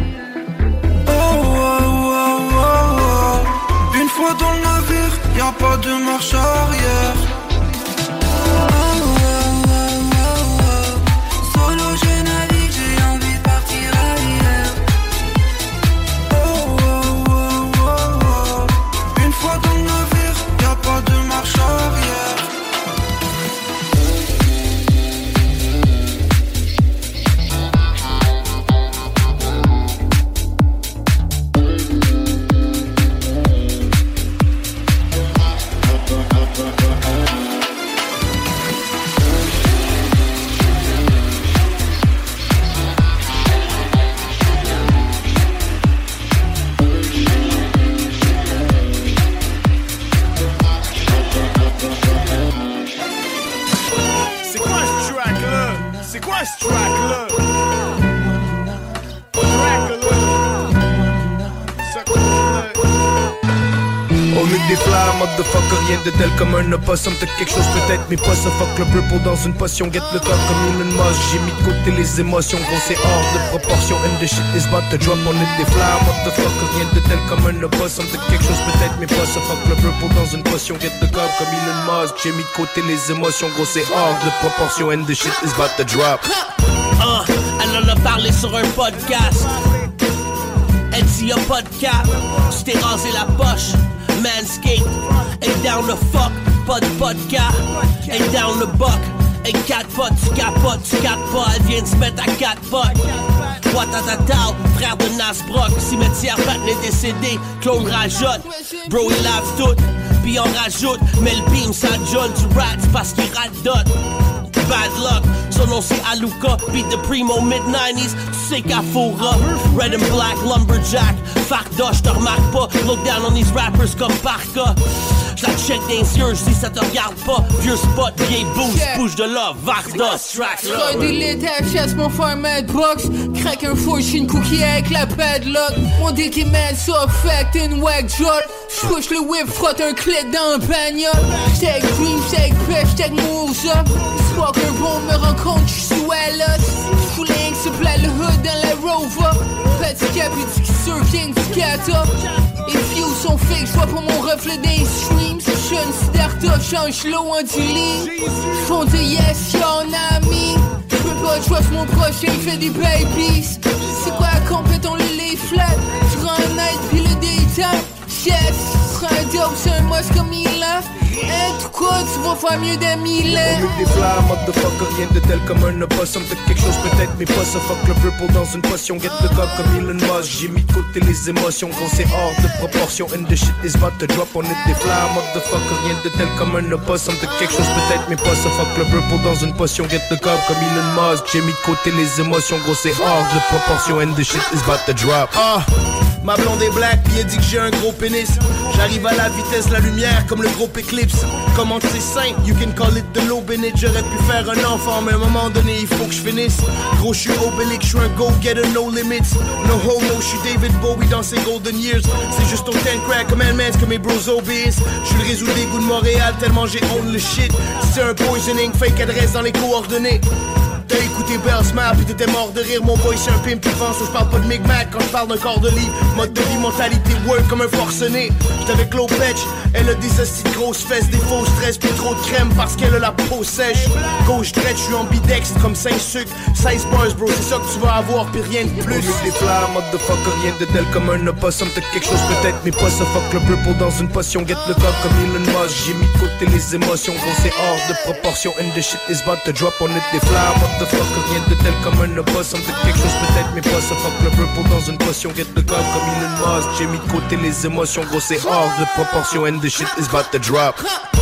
Oh, oh, oh, oh, oh. Une fois dans le navire, y'a pas de marche arrière. Oh, oh, oh, oh, oh. Solo je navigue, j'ai envie de partir ailleurs. Oh, oh, oh, oh, oh. Une fois dans le navire, y'a pas mec des flammes, motherfucker, rien de tel comme un opossum. T'as quelque chose peut-être, mais pas ça. Fuck le purple dans une potion, get le corps comme Elon Musk. J'ai mis de côté les émotions, gros c'est hors de proportion. And the shit is about to drop, on est des flammes, motherfucker, rien de tel comme un opossum. T'as quelque chose peut-être, mais pas ça. Fuck le purple dans une potion, get le corps comme Elon Musk. J'ai mis de côté les émotions, gros c'est hors de proportion. And the shit is about to drop. Uh, elle en a parlé sur un podcast. Elle dit y'a pas de cap. Tu t'es rasé la poche. Manscaped. Ain't down the fuck. Pas de podcast. Ain't down the buck. Ain't quatre potes. Tu capotes, tu capes pas. Elle vient de se mettre à quatre potes. Watatata, frère de Nasbrock. Cimetière Patne est décédé. Clone rajoute. Bro il lave tout. Pis on rajoute. Mais le beam ça John. Tu rates parce qu'il rate dot. Bad luck, son nom c'est Aluka. Beat the primo mid nineties, tu sais qu'à Foura. Red and black, lumberjack. Farda, j'te remarque pas. Look down on these rappers comme Parka. J'la check d'un yeux, j'dis ça te regarde pas. Vieux spot, vieille bouge, bouge de là. Varda, track là. J'fais des lits à chasse, mon format box. Crack un fortune cookie avec la padlock. Mon dick est mad so fact in whack jol. J'push le whip, frotte un clit dans un bagnole. J't'ai green, j't'ai pêche, j't'ai moves up. Un bon me rencontre, j'suis sous Alice. J'fouling se plat le hood dans la Rover. Petit capit qui survient du gâteau. Les views sont fake, j'vois pas mon reflet dans les streams. Jeune Siddhartha, change l'eau en dilly. J'font de yes, y'en ami. J'peux pas choisir mon prochain, fait des babies. C'est quoi la compète, on le lait flat. J'rends un night pis le daytime. Yes, c'sera un dope, c'est un must comme il a. Hein, tout quoi, tu vas faire mieux d'un mille ans. On met des flammes, motherfucker, rien de tel comme un opossum. T'as quelque chose peut-être, mais pas ça. Fuck le purple dans une potion, get le cop comme Elon Musk. J'ai mis de côté les émotions, gros c'est hors de proportion. And the shit is about to drop, on est des flammes, motherfucker, rien de tel comme un opossum. T'as quelque chose peut-être, mais pas ça. Fuck le purple dans une potion, get le cop comme Elon Musk. J'ai mis de côté les émotions, gros c'est hors de proportion. And the shit is about to drop. Ah, ma blonde est black, pis elle dit que j'ai un gros pénis. J'arrive à la vitesse, la lumière, comme le groupe Eclipse. Comment c'est simple, you can call it de l'eau bénite. J'aurais pu faire un enfant, mais à un moment donné, il faut que je finisse. Gros, j'suis Obélix, j'suis un go-getter, no limits. No homo, j'suis David Bowie dans ses golden years. C'est juste au ten crack comme L-Mans, que mes bros obéissent. J'suis le réseau des goûts de Montréal, tellement j'ai own le shit. C'est un poisoning, fake adresse dans les coordonnées. T'as écouté Bell's Map pis t'étais mort de rire. Mon boy c'est un pimp qui pense. J'parle pas de Micmac quand j'parle d'un corps de lit. Mode de vie, mentalité, work comme un forcené. J'étais avec Low Patch, elle a des hosties de grosses fesses, des faux stress pis trop de crème parce qu'elle a la peau sèche. Gauche droite, j'suis ambidextre comme cinq sucres. seize bars bro, c'est ça que tu vas avoir pis rien de plus. On des flammes, motherfucker, rien de tel comme un opossum. T'as quelque chose peut-être, mais pas ça. Fuck le purple dans une potion, get le corps comme Elon Musk. J'ai mis de côté les émotions, gros c'est hors de proportion. And the shit is about to drop, on est des flammes, motherfucker, rien de tel comme un opossum. T'as quelque chose peut-être, mais pas ça. Fuck le purple dans une potion, get le corps comme Elon Musk. J'ai mis de côté les émotions, gros c'est hors de proportion. And the shit is about to drop.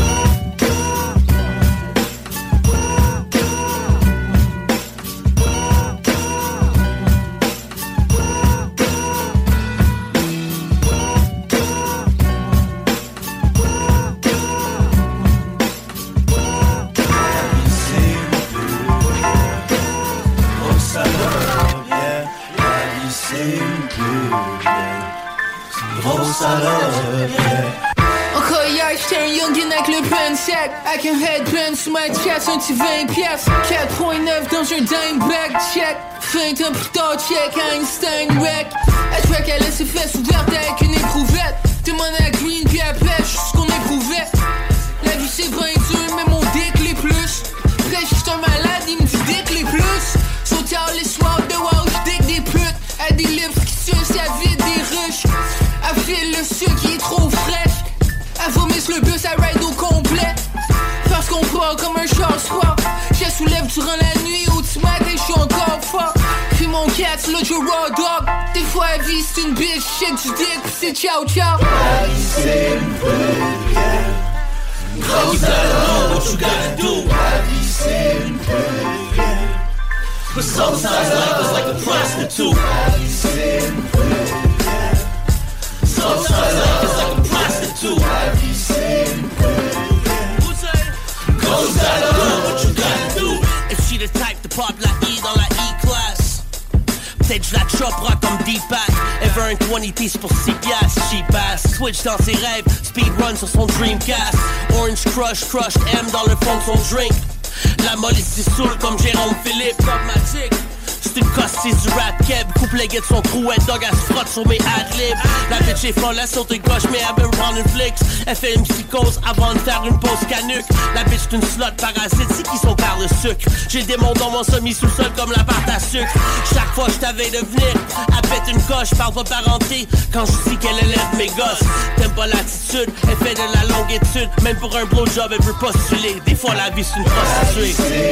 Encore hier, j'étais un youngin avec le pen sac. Avec un headband sous ma chest, un petit vingt piastres. quatre point neuf dans un dime bag, check. vingt ans plus tard, check, Einstein wreck. À track, elle a ses fesses ouvertes avec une éprouvette. Demande à Green puis à pêche, ce qu'on éprouvait. La vie c'est bien dur, mais mon dick les plus. Après, j'suis un malade, il me dit dick les plus. Sauter les soirs de wow, j'dick des putes. À des lips qui sucent, ça vide des ruches. Elle file le sucre qui est trop fraîche. Elle vomisse le bus, elle ride au complet. Parce qu'on part comme un char soir. Je soulève durant la nuit, au petit matin, j'suis encore fort. Puis mon cat, là, je raw dog. Des fois, la vie, c'est une bitch, shit du dick, pis c'est ciao ciao. La vie, c'est une pute, yeah. Gros salon, what you gotta do? La vie, c'est une pute, yeah. But sometimes life is like a prostitute. La vie, c'est une pute, yeah. Sometimes life is like a prostitute. La vie, c'est une pute, yeah. Gros salon, what you gotta do? If she the type to pop la E dans la E-class, peut-être j'la choppera comme Deepak. Elle veux un vingt piece pour six piastres, cheap ass. Switch dans ses rêves, speedrun sur son Dreamcast. Orange Crush, Crush M dans le fond de son drink. La molle ici saoule comme Jérôme Philippe, dogmatique. C'est une cossie du rap keb. Coupe les guettes son trou, elle dog, elle se frotte sur mes adlibs. La bitch est folle, elle saute une gauche, mais elle veut prendre une flex. Elle fait une psychose avant de faire une pause canuque. La bitch est une slot parasite, c'est qui son père de sucre. J'ai des mondes dans mon semi-sous-sol comme la pâte à sucre. Chaque fois je t'avais de venir, elle pète une coche, parle pas parenté. Quand je dis qu'elle élève mes gosses, t'aimes pas l'attitude, elle fait de la longue étude. Même pour un blowjob, elle veut postuler. Des fois la vie c'est une prostituée.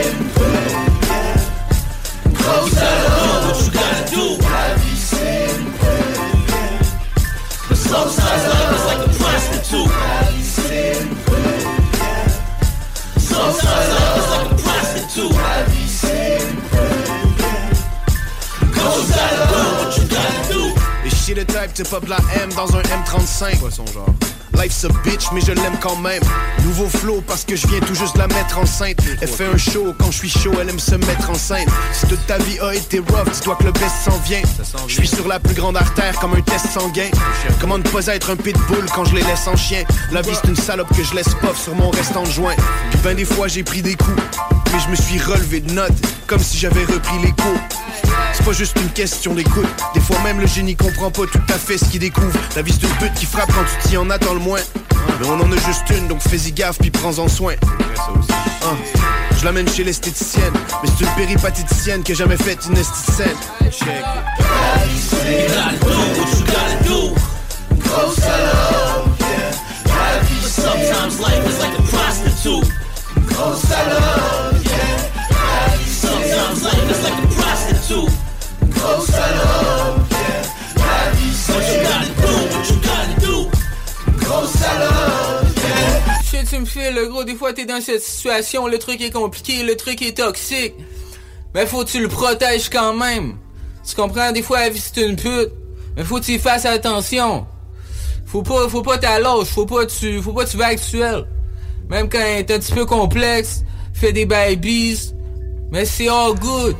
You gotta do what you gotta do. La vie c'est une première. But sometimes life is like a prostitute. La vie c'est une première. Sometimes life is like a prostitute. La vie c'est une première. Cause you gotta do what you gotta do. Et je suis le type to pop la M dans un M trente-cinq. Quoi son genre? Life's a bitch, mais je l'aime quand même. Nouveau flow parce que je viens tout juste de la mettre enceinte. Elle fait un show, quand je suis chaud, elle aime se mettre en scène. Si toute ta vie a été rough, dis-toi que le best s'en vient. Je suis sur la plus grande artère comme un test sanguin. Comment ne pas être un pitbull quand je les laisse en chien? La vie c'est une salope que je laisse puff sur mon restant de joint. Puis ben des fois j'ai pris des coups, mais je me suis relevé de notes, comme si j'avais repris les cours. C'est pas juste une question d'écoute. Des fois même le génie comprend pas tout à fait ce qu'il découvre. La vie c'est une pute qui frappe quand tu t'y en attends le moins. Mais on en a juste une, donc fais-y gaffe puis prends-en soin. Hein. Je l'amène chez l'esthéticienne, mais c'est une péripatéticienne qui a jamais fait une esthéticienne. Check. You gotta do what you gotta do. Close to love, yeah. But sometimes life is like a prostitute. Close to love, yeah. Sometimes life is like a prostitute. Close to love, yeah. What you gotta do, what you gotta do. Close to love, yeah. Shit, tu me fais le gros, des fois t'es dans cette situation, le truc est compliqué, le truc est toxique. Mais faut que tu le protèges quand même. Tu comprends? Des fois la vie c'est une pute. Mais faut que tu y fasses attention. Faut pas, faut pas t'alloger, faut pas tu, faut pas tu vas actuel. Même quand t'es un petit peu complexe, fais des babies. Mais c'est all good.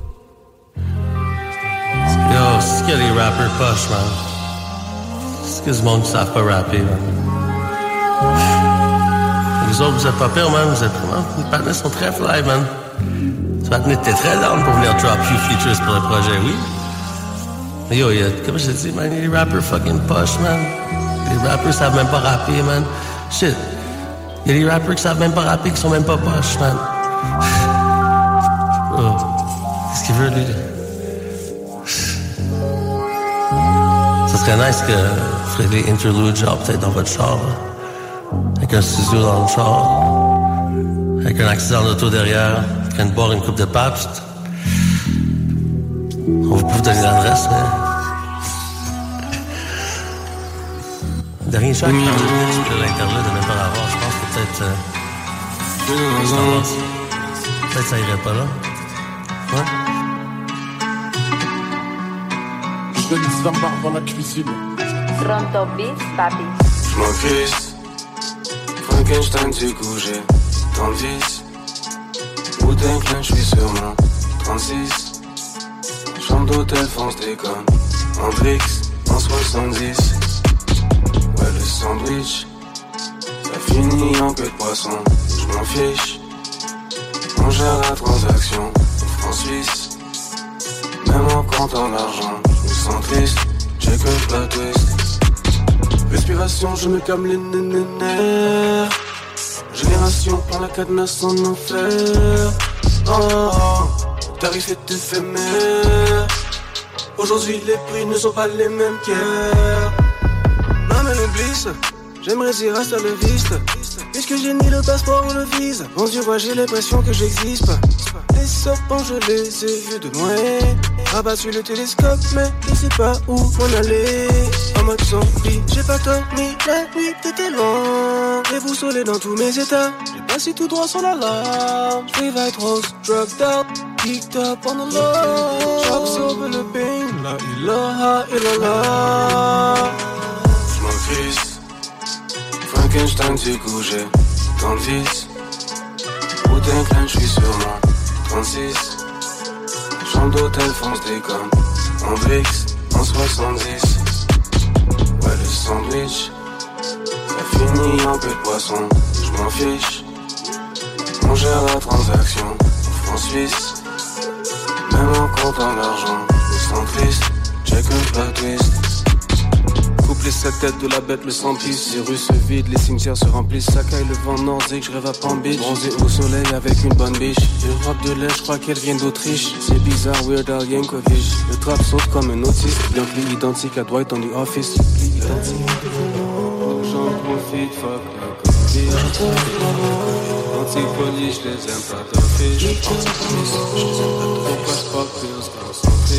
Yo, c'est qu'il y a des rappers poches, man. C'est que ce monde ne savent pas rapper, man. Les autres, vous êtes pas pire, man. Vous êtes vraiment... Les partenaires sont très fly, man. Tu vas tenir, t'es très down pour venir drop few features pour le projet, oui. Mais yo, y a, comme je te dis, man, les rappers fucking poches, man. Les rappers savent même pas rapper, man. Shit. Y a des rappers qui savent même pas rapper, qui sont même pas poches, man. Oh. Qu'est-ce qu'il veut, lui? Ça serait nice que vous ferez des interludes, genre peut-être dans votre char, là. Avec un studio dans le char, avec un accident d'auto derrière, en train de boire une coupe de Pabst. On va pas vous donner l'adresse, mais... Le dernier choix qui parle de l'interlude de même pas l'avoir, je pense que peut-être... Euh... Peut-être ça irait pas là. Ouais? Je donne une zambar dans la cuisine. Pronto bis, papi. J'm'en crisse. Frankenstein, tu couché dans le vice. Wu-Tang Clan, j'suis sur mon trente-six. Chambre d'hôtel, France déconne. Hendrix, en soixante-dix. Ouais, le sandwich, ça finit en queue de poisson. J'm'en fiche. On gère la transaction, franc-suisse. Même en comptant l'argent, je me sens triste. Check un plat twist. Respiration, je me calme les nénénères. Génération, prends la cadenas en enfer. Oh, oh, tarif est éphémère. Aujourd'hui, les prix ne sont pas les mêmes qu'hier. Maman oublie, j'aimerais dire hasta le vista. Puisque j'ai ni le passeport ou le visa. Mon Dieu, moi j'ai l'impression que j'existe pas. Les serpents, je les ai vus de loin. Rabattu le télescope, mais je sais pas où m'en aller. En mode zombie, j'ai pas dormi, la nuit était longue. J'ai boussolé dans tous mes états. J'ai passé tout droit sur l'alarme. J'vais être rose, drugged out, geeked up on the low. J'absorbe le pain, la ilaha illallah. J'm'en crisse. Frankenstein, tu couché dans le vice. Wu-Tang Clan, j'suis sur mon trente-six. Chambre d'hôtel, France déconne. Hendrix, en soixante-dix. Ouais, le sandwich, ça finit en queue de poisson. Je m'en fiche, on gère la transaction. France-Suisse, même en comptant l'argent. Ils sont tristes, check un plot twist. Les sept têtes de la bête, le sang pisse. Les rues se vident, les cimetières se remplissent. Ça caille le vent nordique, je rêve à Palm Beach. Bronzé au soleil avec une bonne biche. L'Europe de l'Est, je crois qu'elle vient d'Autriche. C'est bizarre, Weird Al Yankovic. Le trap saute comme un autiste. Bianchi identique à Dwight on the Office. Identique. J'en profite, fuck la Covid. Antifolie, je les aime pas d'office. Je pense à mes sons, je les aime pas d'office. On passe pas plus qu'en santé.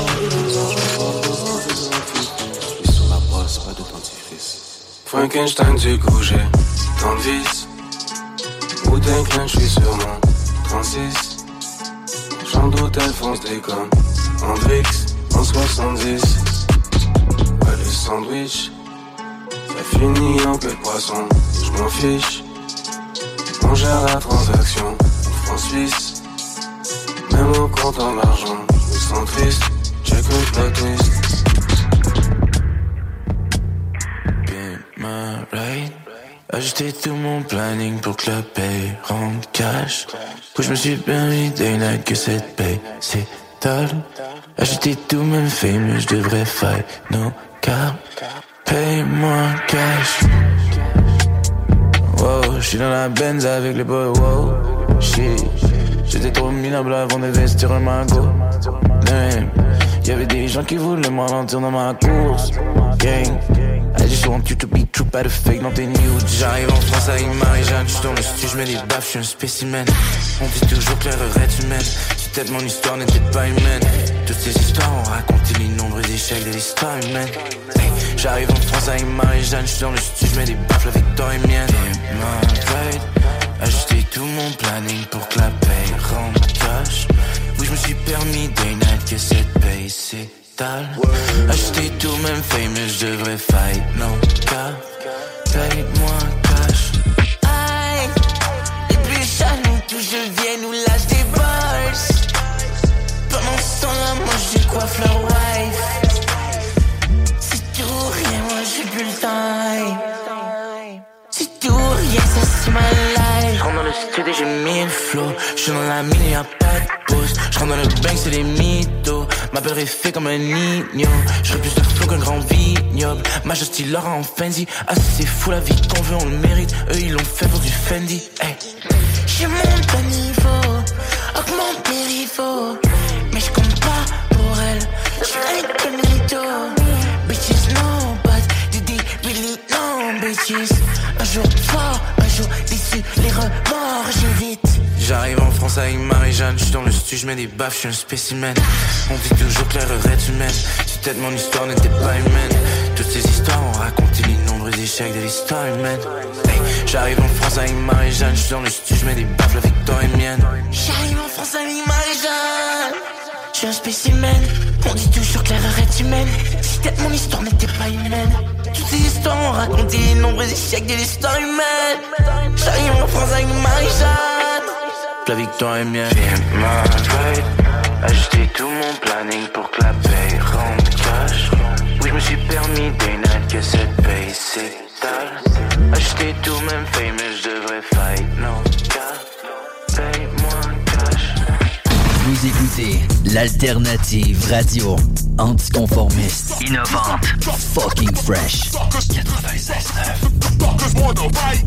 Pas de dentifrice. Frankenstein du coup j'ai tant de vis. Où t'inclines j'suis sur mon trente-six. Chambre d'hôtel fonce des connes. Hendrix en soixante-dix. Ouais le sandwich, ça finit en queue de poisson. J'm'en fiche, on gère la transaction. France-Suisse, même en comptant l'argent. Ils sont tristes, check un plot twist. Right. Ajouter tout mon planning pour que la paye rentre cash. Où je me suis permis des nights que cette paye s'étale. Ajouter tout même fame, je devrais faire no car. Paye-moi cash. Wow, j'suis dans la Benz avec les boys, wow. Shit, j'étais trop minable avant d'investir un magot. Damn, y'avait des gens qui voulaient me ralentir dans ma course. Gang. I just want you to be true, pas de fake dans tes news. J'arrive en France avec Marie-Jeanne, j'suis dans le studio, j'mets des baffes, j'suis un spécimen. On dit toujours que l'erreur est humaine. Si peut-être mon histoire n'était pas humaine. Toutes ces histoires ont raconté les nombreux échecs de l'histoire humaine. Hey, j'arrive en France avec Marie-Jeanne, j'suis dans le studio, j'mets des baffes, la victoire est mienne. My ride, ajuster tout mon planning pour que la paye rentre cash. Oui, je me suis permis des nights que cette paye c'est. Acheter tout même famous, je devrais fight, no cap. Paye-moi cash. Aïe, les plus jaloux, tout je viens nous lâche des bars. Pendant ce temps-là, moi je coiffe leur wife. C'est tout rien, moi j'ai plus le time. C'est tout rien, ça c'est ma life. J'rentre dans le studio, j'ai mis le flow. J'suis dans la mine, y'a pas de pause. J'rentre dans le bank, c'est des mythos. Ma belle est fait comme un nigno. J'aurais plus de flow qu'un grand vignoble. Majesty Laura en Fendi. Ah c'est fou la vie qu'on veut on le mérite. Eux ils l'ont fait pour du Fendi. Hey. Je monte au niveau, augmente mes rivaux. Mais je compte pas pour elle. J'suis incognito. Bitches no but do they really know bitches. Un jour fort, un jour déçu. Les remords j'évite. J'arrive en France avec Marie-Jeanne, j'suis dans le studio, j'mets des baffes, j'suis un spécimen. On dit toujours que l'erreur est humaine. Si peut-être mon histoire n'était pas humaine. Toutes ces histoires ont raconté les nombreux échecs de l'histoire humaine. Hey, j'arrive en France avec Marie-Jeanne, j'suis dans le studio, j'mets des baffes, la victoire est mienne. J'arrive en France avec Marie-Jeanne, j'suis un spécimen. On dit toujours que l'erreur est humaine. Si peut-être mon histoire n'était pas humaine. Toutes ces histoires ont raconté les nombreux échecs de l'histoire humaine. J'arrive en France avec Marie-Jeanne, la victoire est mienne. Viens ma ride, ajuster tout mon planning pour que la paye rentre cash. Oui, je me suis permis des nights que cette paye s'étale. Ajuster tout même famous, je devrais fight, no cap. Paye-moi cash. Vous écoutez l'alternative radio anticonformiste, innovante, fucking fresh. quatre-vingt-seize neuf.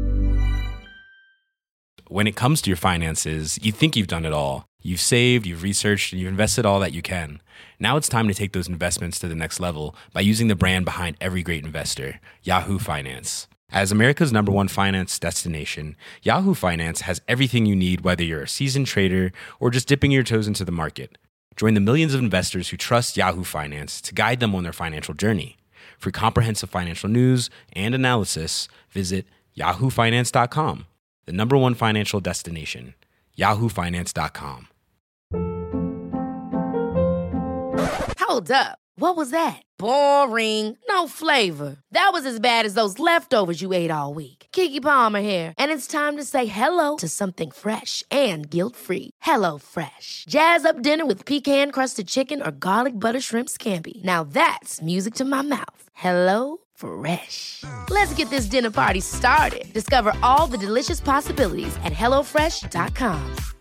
When it comes to your finances, you think you've done it all. You've saved, you've researched, and you've invested all that you can. Now it's time to take those investments to the next level by using the brand behind every great investor, Yahoo Finance. As America's number one finance destination, Yahoo Finance has everything you need, whether you're a seasoned trader or just dipping your toes into the market. Join the millions of investors who trust Yahoo Finance to guide them on their financial journey. For comprehensive financial news and analysis, visit yahoo finance dot com. The number one financial destination, yahoo finance dot com. Hold up. What was that? Boring. No flavor. That was as bad as those leftovers you ate all week. Keke Palmer here, and it's time to say hello to something fresh and guilt-free. Hello Fresh. Jazz up dinner with pecan-crusted chicken or garlic butter shrimp scampi. Now that's music to my mouth. Hello Fresh. Let's get this dinner party started. Discover all the delicious possibilities at hello fresh dot com.